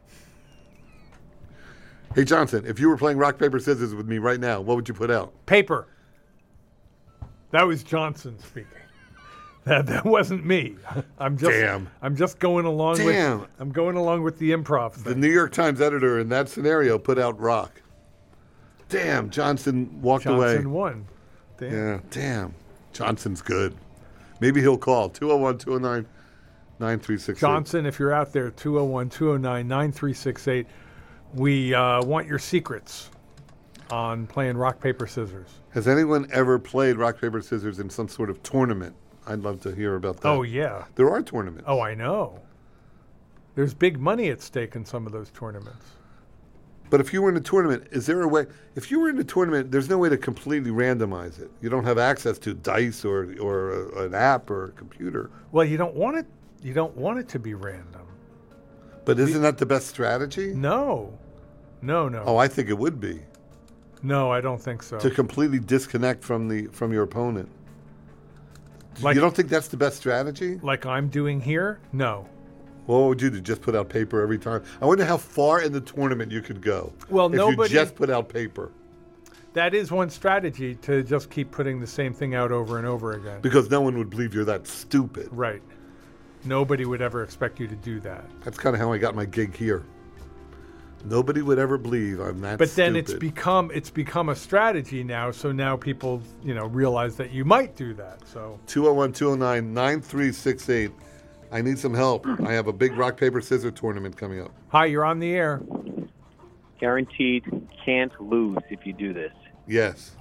Hey, Johnson, if you were playing rock, paper, scissors with me right now, what would you put out? Paper. That was Johnson speaking. That wasn't me. I'm just Damn. I'm just going along Damn. with I'm going along with the improv The thing. New York Times editor in that scenario put out rock. Damn, Johnson walked away. Johnson won. Damn. Yeah, damn. Johnson's good. Maybe he'll call. 201-209-9368. Johnson, if you're out there, 201-209-9368. We want your secrets on playing rock, paper, scissors. Has anyone ever played rock, paper, scissors in some sort of tournament? I'd love to hear about that. Oh, yeah. There are tournaments. Oh, I know. There's big money at stake in some of those tournaments. But if you were in a tournament, is there a way? If you were in a tournament, there's no way to completely randomize it. You don't have access to dice or an app or a computer. Well, you don't want it. You don't want it to be random. But isn't that the best strategy? No. Oh, I think it would be No, I don't think so. to completely disconnect from your opponent. Like- You don't think that's the best strategy? Like I'm doing here? No. What would you do? Just put out paper every time? I wonder how far in the tournament you could go. Well, if nobody- you just put out paper, That is one strategy, to just keep putting the same thing out over and over again. because no one would believe you're that stupid. Right. Nobody would ever expect you to do that. That's kind of how I got my gig here. Nobody would ever believe I'm that But stupid. then it's become a strategy now, so now people, realize that you might do that. So 201-209-9368. I need some help. I have a big rock, paper, scissors tournament coming up. hi, you're on the air. Guaranteed can't lose if you do this. Yes.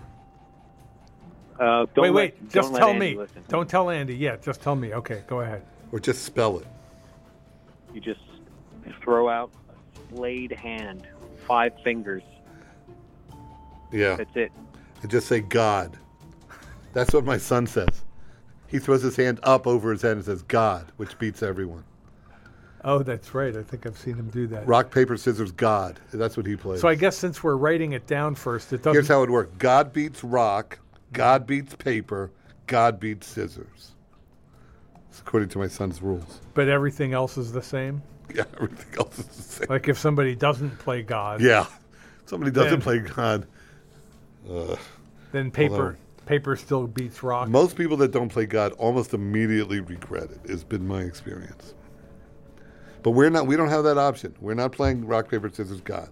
Wait, just don't let tell Andy me. listen. Don't tell Andy. Yeah, just tell me. Okay, go ahead. Or just spell it. You just throw out a flayed hand, 5 fingers. Yeah. That's it. And just say God. That's what my son says. He throws his hand up over his head and says God, which beats everyone. Oh, that's right. I think I've seen him do that. Rock, paper, scissors, God. That's what he plays. So I guess since we're writing it down first, it doesn't. Here's how it works. God beats rock. God beats paper. God beats scissors. It's according to my son's rules. But everything else is the same. Yeah, everything else is the same. Like if somebody doesn't play God, Yeah. Somebody doesn't Then- play God. then paper Although- paper still beats rock. Most people that don't play God almost immediately regret it, has been my experience. But we don't have that option. We're not playing rock, paper, scissors, God.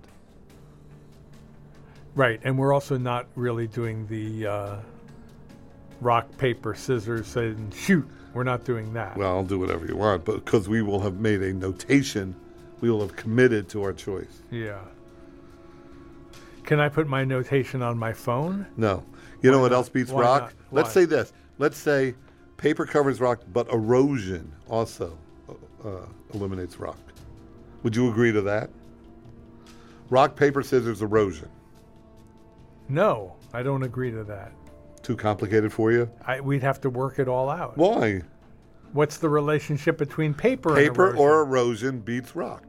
Right, and we're also not really doing the rock, paper, scissors, and shoot. We're not doing that. Well, I'll do whatever you want, but because we will have made a notation, we will have committed to our choice. Yeah. Can I put my notation on my phone? No. You know Why what not? else beats Why rock? not? Let's Why? say this. Let's say paper covers rock, but erosion also eliminates rock. Would you agree to that? Rock, paper, scissors, erosion. No, I don't agree to that. Too complicated for you? We'd have to work it all out. Why? What's the relationship between paper and Paper erosion? or erosion beats rock.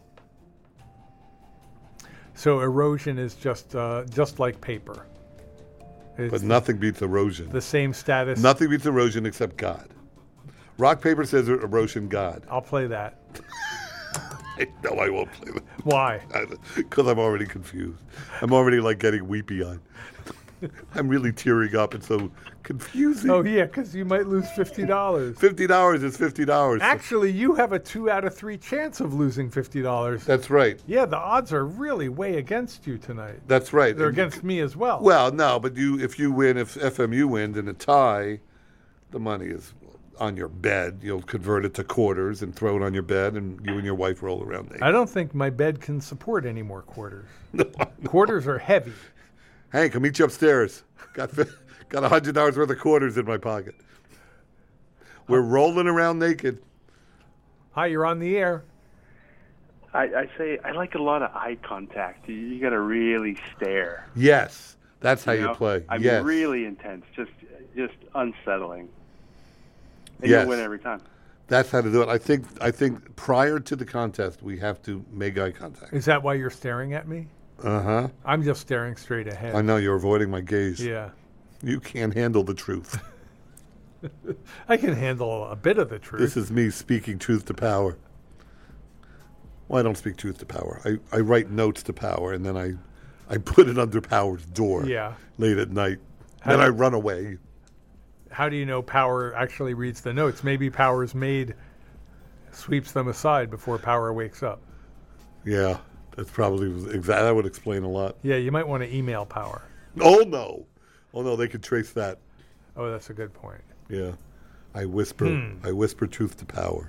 So erosion is just like paper. It's But nothing beats erosion. the same status. Nothing beats erosion except God. Rock, paper, scissors, or Roshan God. I'll play that. No, I won't play that. Why? Because I'm already confused. I'm already like getting weepy-eyed. I'm really tearing up. It's so confusing. Oh, yeah, because you might lose $50. $50 is $50. Actually, you have a 2 out of 3 chance of losing $50. That's right. Yeah, the odds are really way against you tonight. That's right. They're against me as well. Well, no, but if FMU wins in a tie, the money is on your bed. You'll convert it to quarters and throw it on your bed, and you and your wife roll around naked. I don't think my bed can support any more quarters. Quarters are heavy. Hank, I'll meet you upstairs. Got $100 worth of quarters in my pocket. We're rolling around naked. Hi, you're on the air. I say I like a lot of eye contact. You got to really stare. Yes, that's how you play. I mean, yes. really intense, just unsettling. And yes. you win every time. That's how to do it. I think prior to the contest, we have to make eye contact. Is that why you're staring at me? Uh-huh. I'm just staring straight ahead. I know, you're avoiding my gaze. Yeah. You can't handle the truth. I can handle a bit of the truth. This is me speaking truth to power. Well, I don't speak truth to power. I write notes to power, and then I put it under Power's door late at night. Then I run away. How do you know Power actually reads the notes? Maybe Power's maid sweeps them aside before Power wakes up. Yeah, that's probably that would explain a lot. Yeah, you might want to email Power. Oh no, they could trace that. Oh, that's a good point. Yeah, I whisper truth to Power.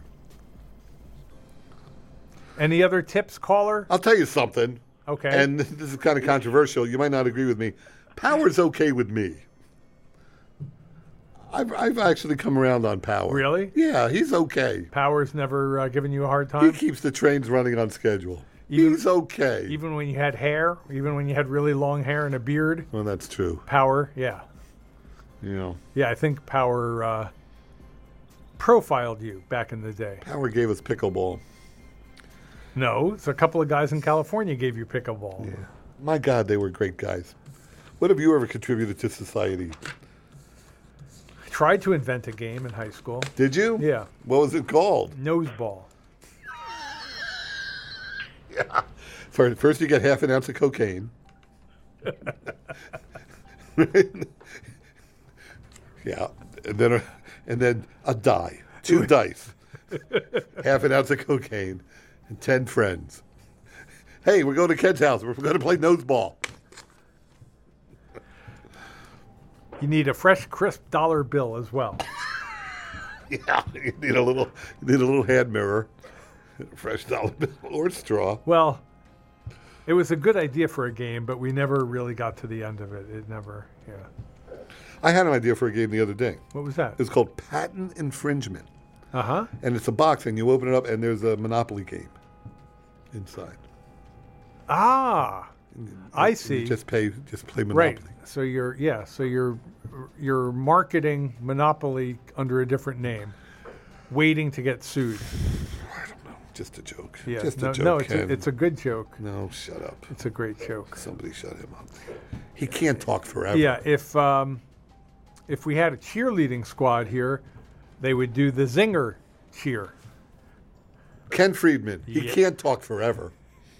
Any other tips, caller? I'll tell you something. Okay. And this is kind of controversial. You might not agree with me. Power's okay with me. I've actually come around on Power. Really? Yeah, he's okay. Power's never given you a hard time? He keeps the trains running on schedule. He's okay. Even when you had hair? Even when you had really long hair and a beard? Well, that's true. Power, yeah. You know. Yeah, I think Power profiled you back in the day. Power gave us pickleball. No, it's a couple of guys in California gave you pickleball. Yeah. My God, they were great guys. What have you ever contributed to society? I tried to invent a game in high school. Did you? Yeah. What was it called? Noseball. Yeah. First you get half an ounce of cocaine. Yeah. And then a die. 2 dice. Half an ounce of cocaine. And 10 friends. Hey, we're going to Ken's house. We're going to play noseball. You need a fresh, crisp dollar bill as well. Yeah, you need a little hand mirror, a fresh dollar bill or straw. Well, it was a good idea for a game, but we never really got to the end of it. It never, yeah. I had an idea for a game the other day. What was that? It's called Patent Infringement. Uh-huh. And it's a box, and you open it up, and there's a Monopoly game inside. Ah, I see. You just play Monopoly. Right. So you're marketing Monopoly under a different name, waiting to get sued. I don't know. Just a joke. Yeah. Just a joke. No, it's a good joke. No, shut up. It's a great joke. Somebody shut him up. He can't talk forever. Yeah. If we had a cheerleading squad here, they would do the Zinger cheer. Ken Friedman. He can't talk forever.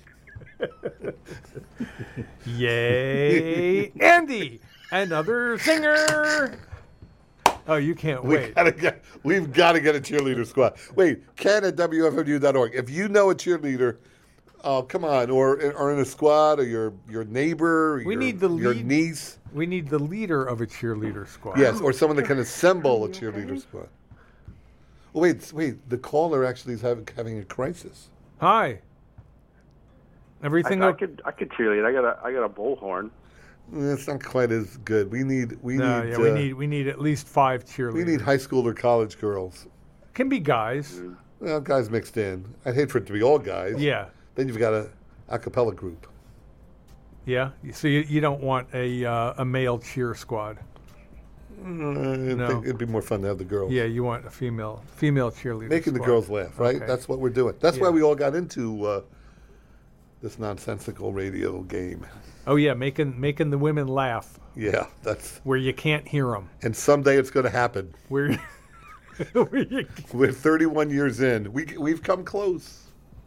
Yay, Andy, another singer. Oh, you can't wait. We've got to get a cheerleader squad. Wait, Ken at WFMU.org. If you know a cheerleader, come on, or in a squad, or your neighbor, your niece. We need the leader of a cheerleader squad. Yes, or someone that can assemble a cheerleader squad. Well, wait. The caller actually is having a crisis. Hi. Everything I could cheerlead. I got a bullhorn. It's not quite as good. We need at least 5 cheerleaders. We need high school or college girls. Can be guys. Well, guys mixed in. I'd hate for it to be all guys. Yeah. Then you've got a cappella group. Yeah. So you don't want a male cheer squad. No. It'd be more fun to have the girls. Yeah, you want a female cheerleader. Making squad. the girls laugh, right? Okay. That's what we're doing. That's why we all got into this nonsensical radio game. Oh yeah, making the women laugh. Yeah, that's where you can't hear them. And someday it's going to happen. Where We're 31 years in. We've come close.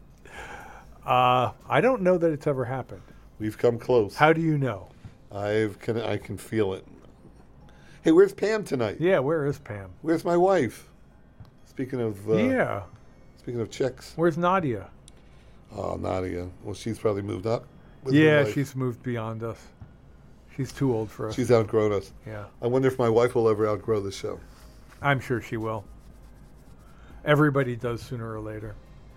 I don't know that it's ever happened. We've come close. How do you know? I can feel it. Hey, where's Pam tonight? Yeah, where is Pam? Where's my wife? Speaking of Speaking of chicks. Where's Nadia? Oh, Nadia. Well, she's probably moved up. Yeah, she's moved beyond us. She's too old for us. She's outgrown us. Yeah. I wonder if my wife will ever outgrow the show. I'm sure she will. Everybody does sooner or later.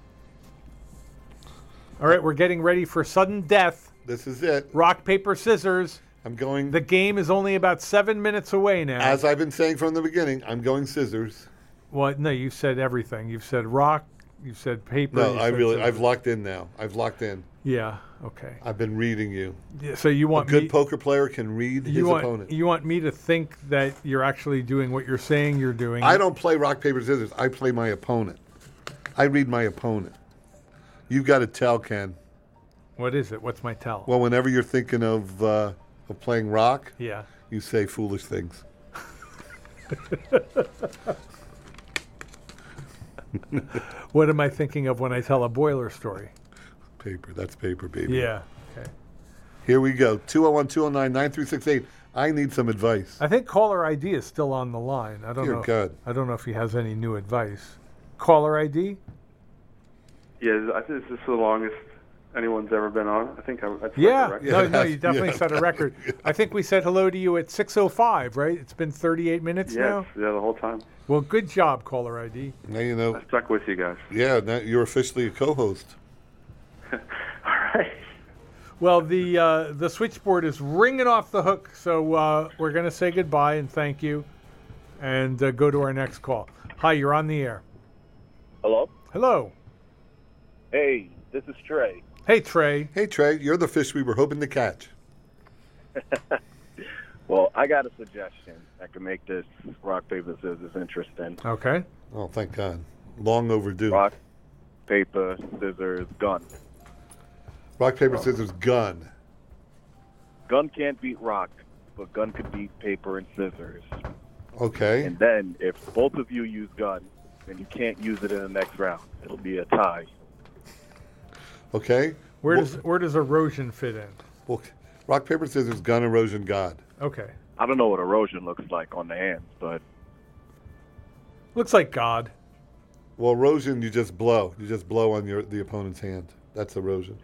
All right, we're getting ready for sudden death. This is it. Rock, paper, scissors. I'm going. The game is only about 7 minutes away now. As I've been saying from the beginning, I'm going scissors. Well, no, you said everything. You've said rock. You've said paper. No, I've locked in now. I've locked in. Yeah. Okay. I've been reading you. Yeah, so you want a good poker player can read his opponent. You want me to think that you're actually doing what you're saying you're doing. I don't play rock, paper, scissors. I play my opponent. I read my opponent. You've got to tell, Ken. What is it? What's my tell? Well, whenever you're thinking of playing rock, yeah, you say foolish things. What am I thinking of when I tell a boiler story? Paper. That's paper, baby. Yeah. Okay. Here we go. 201-209-9368. I need some advice. I think caller ID is still on the line. I don't know. God. I don't know if he has any new advice. Caller ID? Yeah, I think this is the longest anyone's ever been on. I think I set the record. No, you definitely set a record. I think we said hello to you at 6:05, right? It's been 38 minutes now? Yeah, the whole time. Well, good job, caller ID. Now you know. I stuck with you guys. Yeah, now you're officially a co-host. All right. Well, the switchboard is ringing off the hook, so we're going to say goodbye and thank you and go to our next call. Hi, you're on the air. Hello? Hello. Hey, this is Trey. Hey, Trey. Hey, Trey. You're the fish we were hoping to catch. Well, I got a suggestion that could make this rock, paper, scissors interesting. Okay. Oh, thank God. Long overdue. Rock, paper, scissors, gun. Rock, paper, scissors, gun. Gun can't beat rock, but gun could beat paper and scissors. Okay. And then if both of you use gun, then you can't use it in the next round. It'll be a tie. Okay. Where does erosion fit in? Well, rock, paper, scissors, gun, erosion, God. Okay. I don't know what erosion looks like on the hands, but looks like God. Well, erosion, you just blow. You just blow on the opponent's hand. That's erosion.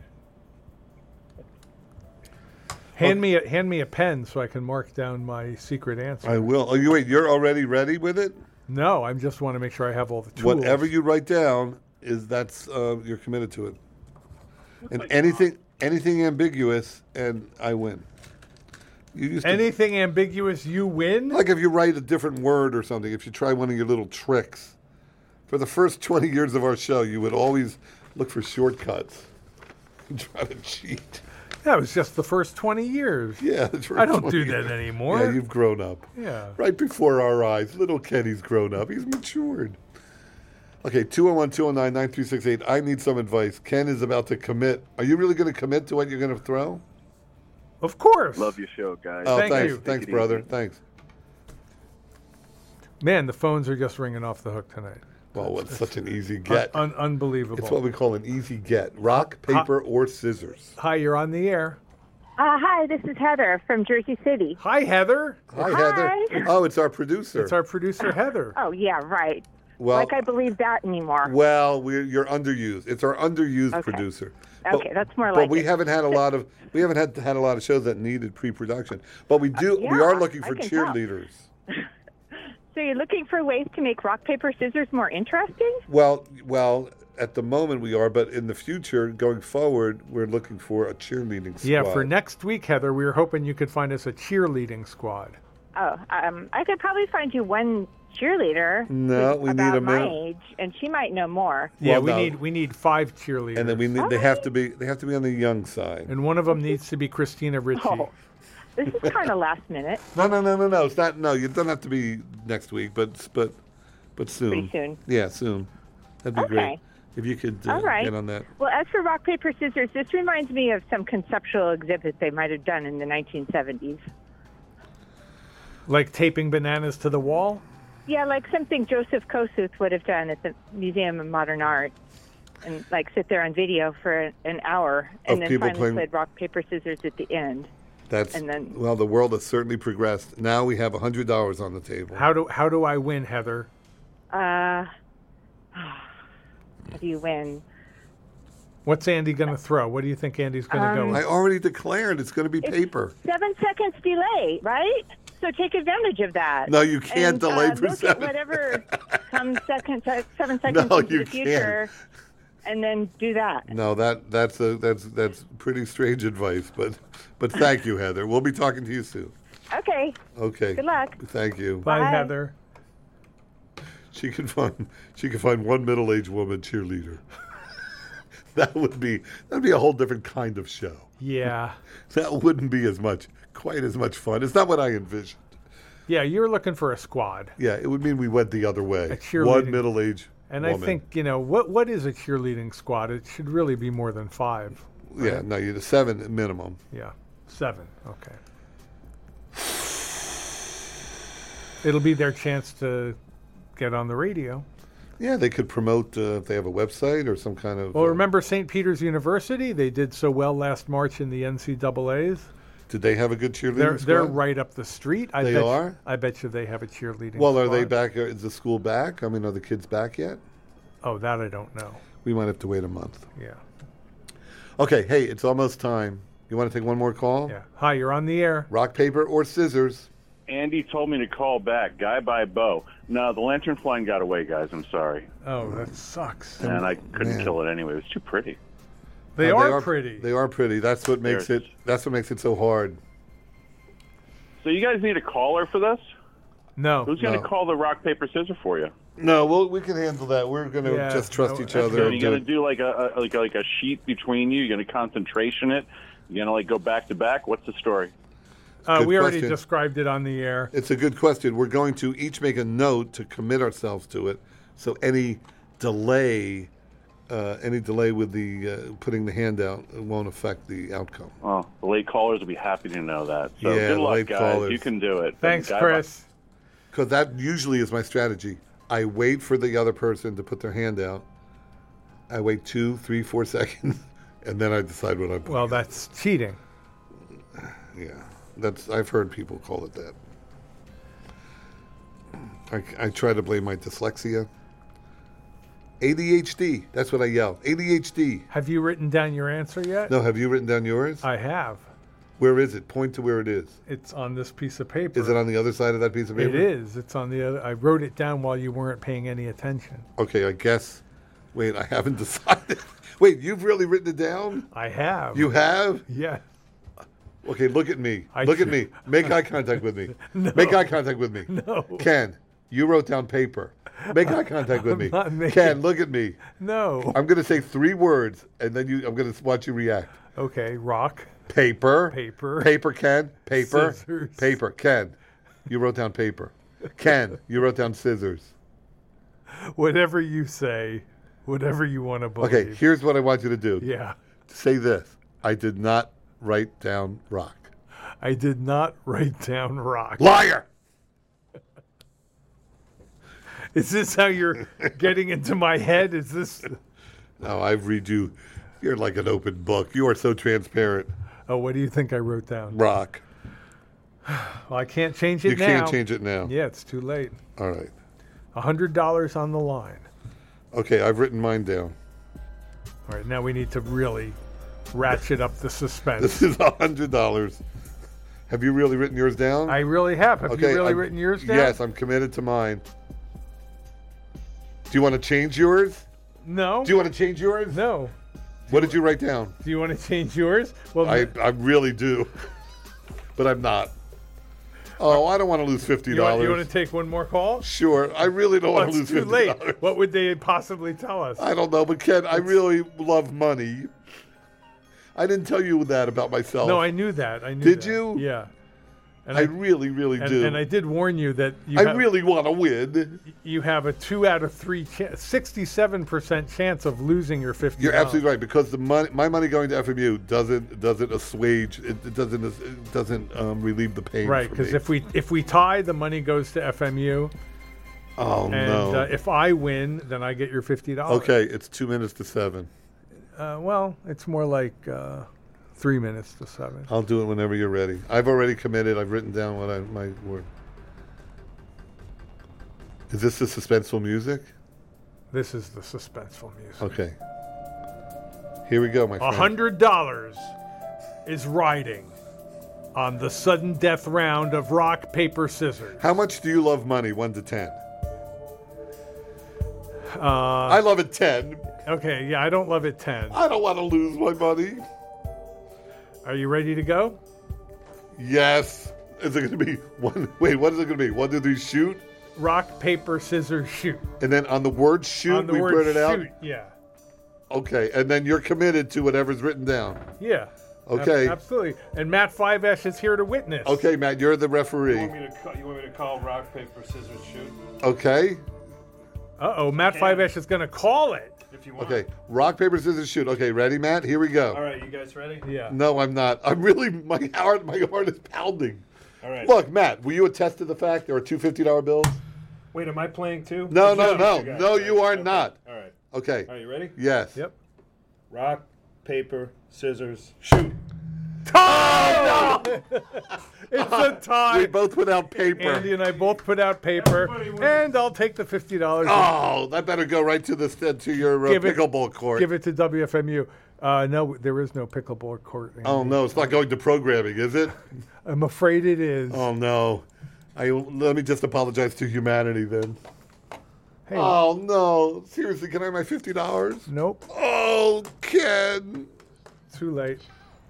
Hand me a pen so I can mark down my secret answer. I will. Oh, you're already ready with it? No, I just want to make sure I have all the tools. Whatever you write down that's you're committed to it. And anything ambiguous, and I win. Anything ambiguous, you win? Like if you write a different word or something, if you try one of your little tricks. For the first 20 years of our show, you would always look for shortcuts and try to cheat. That was just the first 20 years. Yeah, I don't do that anymore. Yeah, you've grown up. Yeah. Right before our eyes, little Kenny's grown up. He's matured. Okay, 201-209-9368. I need some advice. Ken is about to commit. Are you really going to commit to what you're going to throw? Of course. Love your show, guys. Oh, Thank thanks. you. Thanks, brother. Thanks. Man, the phones are just ringing off the hook tonight. Well, it's such an easy get. Unbelievable. It's what we call an easy get. Rock, paper, or scissors. Hi, you're on the air. Hi, this is Heather from Jersey City. Hi, Heather. Hi, Heather. Oh, it's our producer. It's our producer, Heather. Oh, yeah, right. Well, like I believe that anymore. Well, you're underused. It's our underused producer. Okay, that's more but like we it. haven't had a lot of had a lot of shows that needed pre-production. But we do. Yeah, we are looking for I can tell. cheerleaders. So you're looking for ways to make rock, paper, scissors more interesting? Well, at the moment we are, but in the future, going forward, we're looking for a cheerleading squad. Yeah, for next week, Heather, we were hoping you could find us a cheerleading squad. Oh, I could probably find you one cheerleader. No, we need a my man. age, and she might know more. Yeah, Well, we need 5 cheerleaders. And then they have to be on the young side. And one of them needs to be Christina Ricci. Oh, this is kind of last minute. No. It's not. No, you don't have to be next week, but soon. Pretty soon. Yeah, soon. That'd be Okay. great if you could All right. get on that. Well, as for rock, paper, scissors, this reminds me of some conceptual exhibit they might have done in the 1970s. Like taping bananas to the wall? Yeah, like something Joseph Kosuth would have done at the Museum of Modern Art, and like sit there on video for an hour, and Of then people finally playing- played rock paper scissors at the end. And then Well, the world has certainly progressed. Now we have $100 on the table. How do I win, Heather? how do you win? What's Andy going to throw? What do you think Andy's going to go with? I already declared it's going to be paper. 7 seconds delay, right? So take advantage of that. No, you can't And, delay for look at 7. whatever comes 7 seconds No, into you the future, and then do that. No, that's pretty strange advice, but thank you, Heather. We'll be talking to you soon. Okay. Okay. Good luck. Thank you. Bye, Heather. She can find one middle-aged woman cheerleader. That'd be a whole different kind of show. Yeah. That wouldn't be quite as much fun. It's not what I envisioned. Yeah, you're looking for a squad. Yeah, it would mean we went the other way. cheerleading- One middle-aged And woman. I think, what is a cheerleading squad? It should really be more than 5. Yeah, right? no, you're the 7 minimum. Yeah, 7. Okay. It'll be their chance to get on the radio. Yeah, they could promote if they have a website or some kind of... Well, remember St. Peter's University? They did so well last March in the NCAAs. Did they have a good cheerleading They're squad? right up the street. They are? I bet you they have a cheerleading Well, squad. are they back? Is the school back? I mean, are the kids back yet? Oh, that I don't know. We might have to wait a month. Yeah. Okay, hey, it's almost time. You want to take one more call? Yeah. Hi, you're on the air. Rock, paper, or scissors? Andy told me to call back. Guy by Bo. No, the lantern flying got away, guys. I'm sorry. Oh, that sucks. And I couldn't Man. kill it anyway. It was too pretty. They are pretty. They are pretty. That's what makes it. That's what makes it so hard. So you guys need a caller for this? No. Who's going to No. call the rock paper scissors for you? No, we can handle that. We're going to just trust each other. So and you're do going to do like a sheet between you. You're going to concentration it. You're going to go back to back. What's the story? Good We already question. described it on the air. It's a good question. We're going to each make a note to commit ourselves to it. So any delay with the putting the hand out won't affect the outcome. Well, the late callers will be happy to know that. So Yeah, good the luck, late guys. callers. You can do it. Thanks, Guy Chris. Because that usually is my strategy. I wait for the other person to put their hand out. I wait 2, 3, 4 seconds, and then I decide what I'm putting. Well, that's cheating. Yeah, I've heard people call it that. I try to blame my dyslexia. ADHD. That's what I yell. ADHD. Have you written down your answer yet? No, have you written down yours? I have. Where is it? Point to where it is. It's on this piece of paper. Is it on the other side of that piece of paper? It is. It's on the other. I wrote it down while you weren't paying any attention. Okay, I guess. Wait, I haven't decided. Wait, you've really written it down? I have. You have? Yeah. Okay, look at me. I Look at tr- me. Make eye contact with me. No. Make eye contact with me. No. Ken, you wrote down paper. Make eye contact with I'm me. not making- Ken, look at me. No. I'm going to say 3 words, and then I'm going to watch you react. Okay. Rock. Paper. Paper. Paper, Ken. Paper. Scissors. Paper. Ken, you wrote down paper. Ken, you wrote down scissors. Whatever you say. Whatever you want to believe. Okay, here's what I want you to do. Yeah. Say this. I did not write down rock. I did not write down rock. Liar! Is this how you're getting into my head? Is this? No, I read you. You're like an open book. You are so transparent. Oh, what do you think I wrote down? Rock. Well, I can't change it You now. can't change it now. Yeah, it's too late. All right. $100 on the line. Okay, I've written mine down. All right, now we need to really ratchet up the suspense. This is $100. Have you really written yours down? I really have. Have you really written yours down? Yes, I'm committed to mine. Do you want to change yours? No. Do you want to change yours? No. What did you write down? Do you want to change yours? Well, I really do. But I'm not. Oh, I don't want to lose $50. you want to take one more call? Sure. I really don't Well, want to it's lose too $50. late. What would they possibly tell us? I don't know, but Ken, I really love money. I didn't tell you that about myself. No, I knew that. I knew Did that. you? Yeah. And I really, really do. And I did warn you that you I really want to win. You have a 2 out of 3, 67% chance of losing your $50. You're absolutely right, because the money, my money going to FMU doesn't assuage, it doesn't relieve the pain. Right, for because me. if we tie, the money goes to FMU, Oh, and, no. if I win, then I get your $50. Okay, it's 2 minutes to 7. Well, it's more like 3 minutes to 7. I'll do it whenever you're ready. I've already committed. I've written down what my word. Is this the suspenseful music? This is the suspenseful music. Okay. Here we go, my friend. $100 is riding on the sudden death round of rock, paper, scissors. How much do you love money, 1 to 10? I love it 10. Okay, yeah, I don't love it 10. I don't want to lose my money. Are you ready to go? Yes. Is it going to be one? Wait, what is it going to be? 1, 2, 3, shoot? Rock, paper, scissors, shoot. And then on the word shoot, On the we word put it out? shoot, yeah. Okay, and then you're committed to whatever's written down. Yeah. Okay. Absolutely. And Matt Fiveash is here to witness. Okay, Matt, you're the referee. You want me to call rock, paper, scissors, shoot? Okay. Uh-oh, Matt Fiveash is going to call it. If you want. Okay, rock, paper, scissors, shoot. Okay, ready, Matt? Here we go. All right, you guys ready? Yeah. No, I'm not. I'm really, my heart is pounding. All right. Look, Matt, will you attest to the fact there are 2 $50 bills? Wait, am I playing too? No, No, you are not. All right. Okay. Are you ready? Yes. Yep. Rock, paper, scissors, shoot. Oh, no! It's a tie. We both put out paper. Andy and I both put out paper, and I'll take the $50. Oh, that better go right to your pickleball court. Give it to WFMU. No, there is no pickleball court. Andy. Oh no, it's not going to programming, is it? I'm afraid it is. Oh no. Let me just apologize to humanity then. Hey. Oh no! Seriously, can I have my $50? Nope. Oh, Ken. Too late.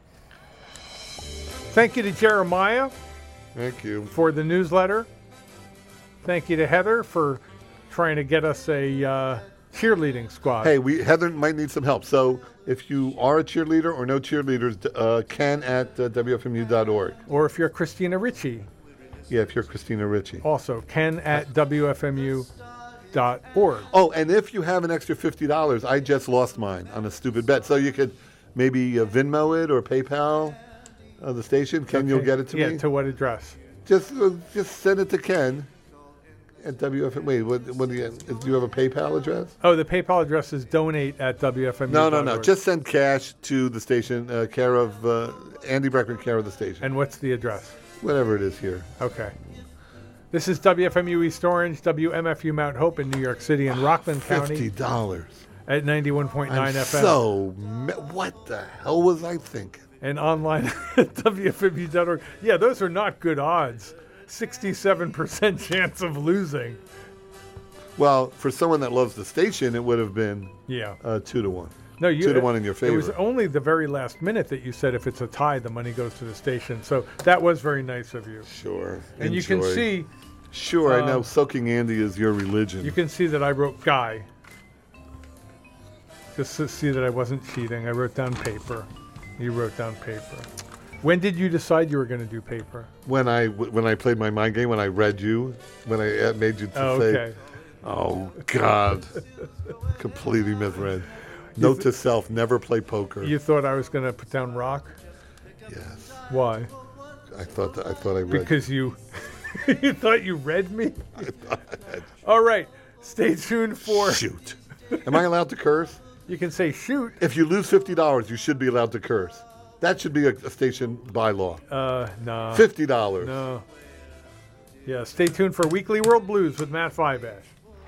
Thank you to Jeremiah. Thank you for the newsletter. Thank you to Heather for trying to get us a cheerleading squad. Hey, Heather might need some help. So if you are a cheerleader or know cheerleaders, Ken at WFMU.org. Or if you're Christina Ritchie. Yeah, if you're Christina Ritchie. Also, Ken at WFMU.org. Oh, and if you have an extra $50, I just lost mine on a stupid bet. So you could maybe Venmo it or PayPal the station. Ken, you'll get it to me? Yeah, to what address? Just send it to Ken at WFM. Wait, what do you have a PayPal address? Oh, the PayPal address is donate@WFMU. No. Just send cash to the station, care of Andy Breckman, care of the station. And what's the address? Whatever it is here. Okay. This is WFMU East Orange, WMFU Mount Hope in New York City and Rockland County. $50. At 91.9 FM. So, what the hell was I thinking? And online at WFMU.org. Yeah, those are not good odds. 67% chance of losing. Well, for someone that loves the station, it would have been 2 to 1. No, 2 to 1 in your favor. It was only the very last minute that you said if it's a tie, the money goes to the station. So that was very nice of you. Sure. And you can see. Sure, I know soaking Andy is your religion. You can see that I wrote Guy. Just to see that I wasn't cheating. I wrote down paper. You wrote down paper. When did you decide you were going to do paper? When I played my mind game, when I read you, when I made you say, "Oh God," completely misread. Note to self: never play poker. You thought I was going to put down rock? Yes. Why? I thought I read. Because you thought you read me. All right. Stay tuned for. Shoot. Am I allowed to curse? You can say shoot. If you lose $50, you should be allowed to curse. That should be a station bylaw. No. $50. No. Yeah, stay tuned for Weekly World Blues with Matt Fiveash.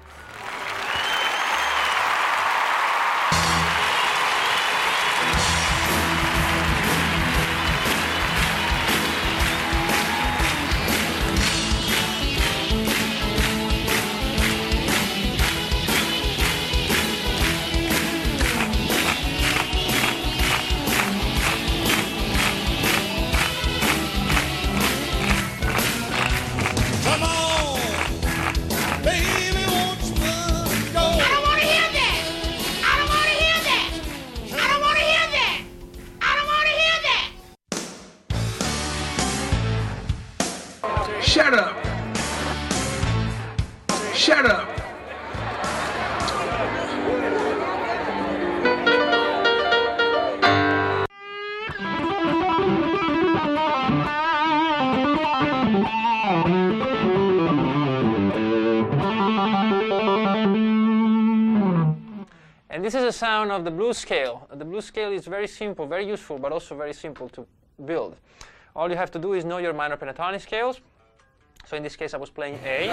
Shut up. Shut up. And this is a sound of the blues scale. The blues scale is very simple, very useful, but also very simple to build. All you have to do is know your minor pentatonic scales. So in this case, I was playing A.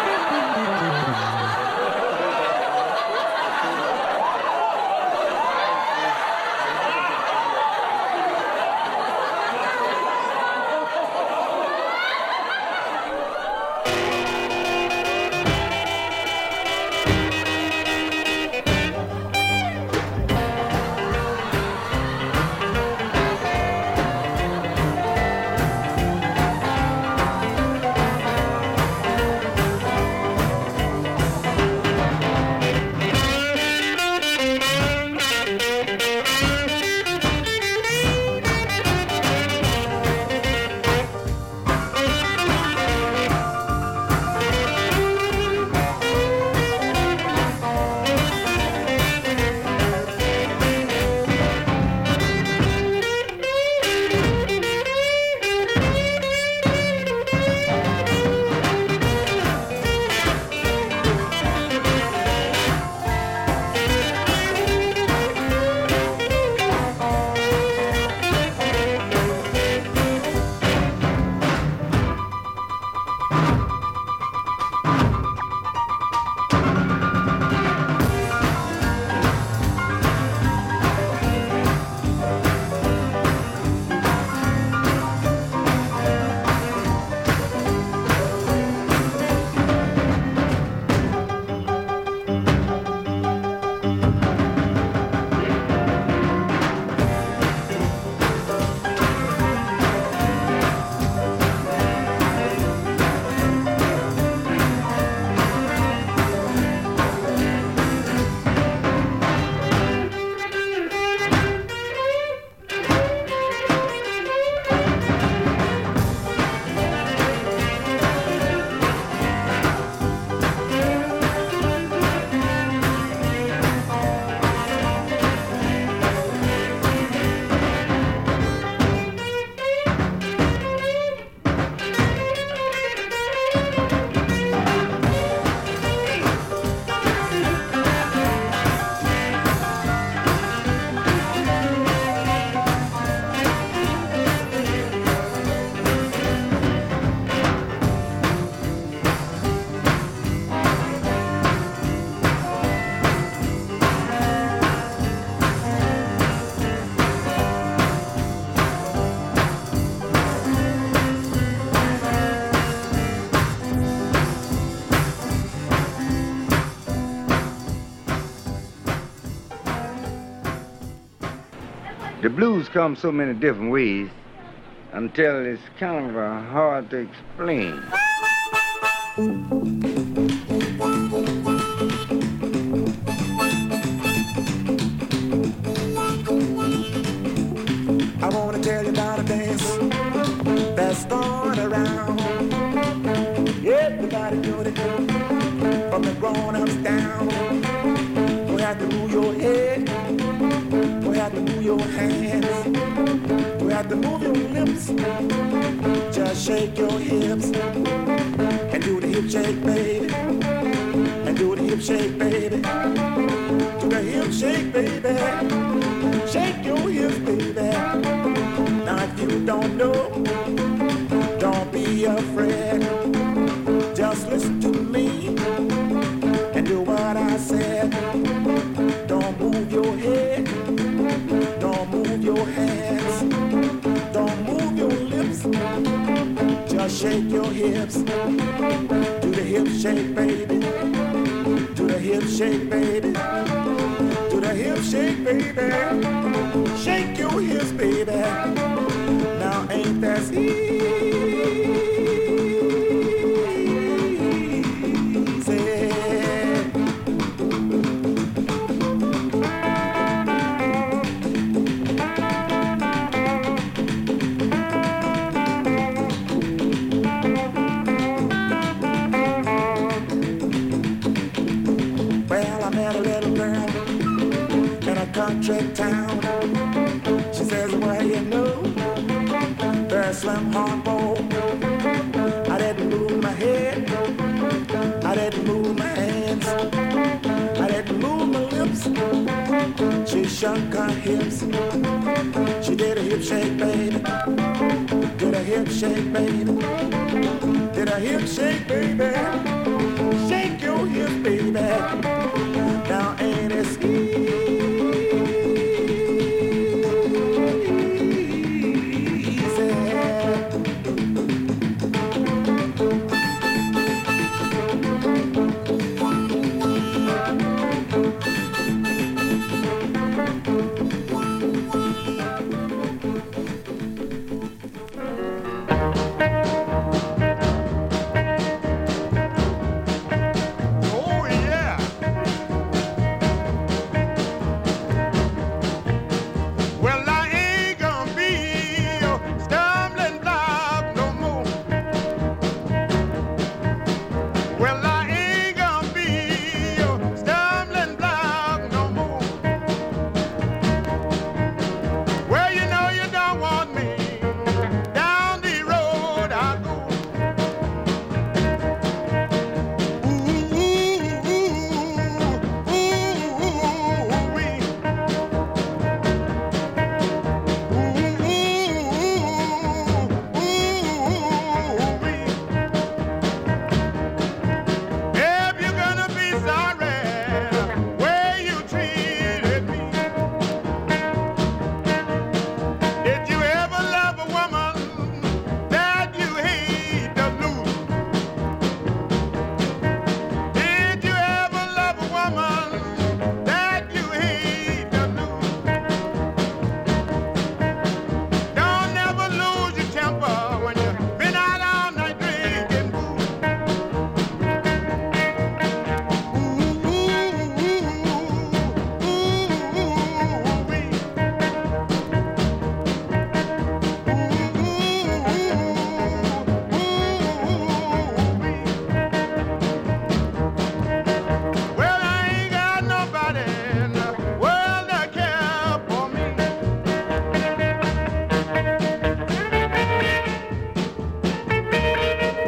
The blues come so many different ways until it's kind of hard to explain. I want to tell you about a dance that's going around. Everybody doing it, from the grown-ups down. You have to move your head, you have to move your hands, you have to move your lips. Just shake your hips and do the hip shake, baby. And do the hip shake, baby. Do the hip shake, baby. Shake your hips, baby. Now if you don't know, don't be afraid. Just listen to me and do what I said. Don't move your head, don't move your hands, don't move your lips. Just shake your hips. Do the hip shake, baby. Do the hip shake, baby. Do the hip shake, baby. Shake your hips, baby. Now ain't that easy? Country town. She says, well, you know, there's slim hardball. I didn't move my head, I didn't move my hands, I didn't move my lips. shook her hips. She did a hip shake, baby. Did a hip shake, baby. Did a hip shake, baby. Shake your hips, baby.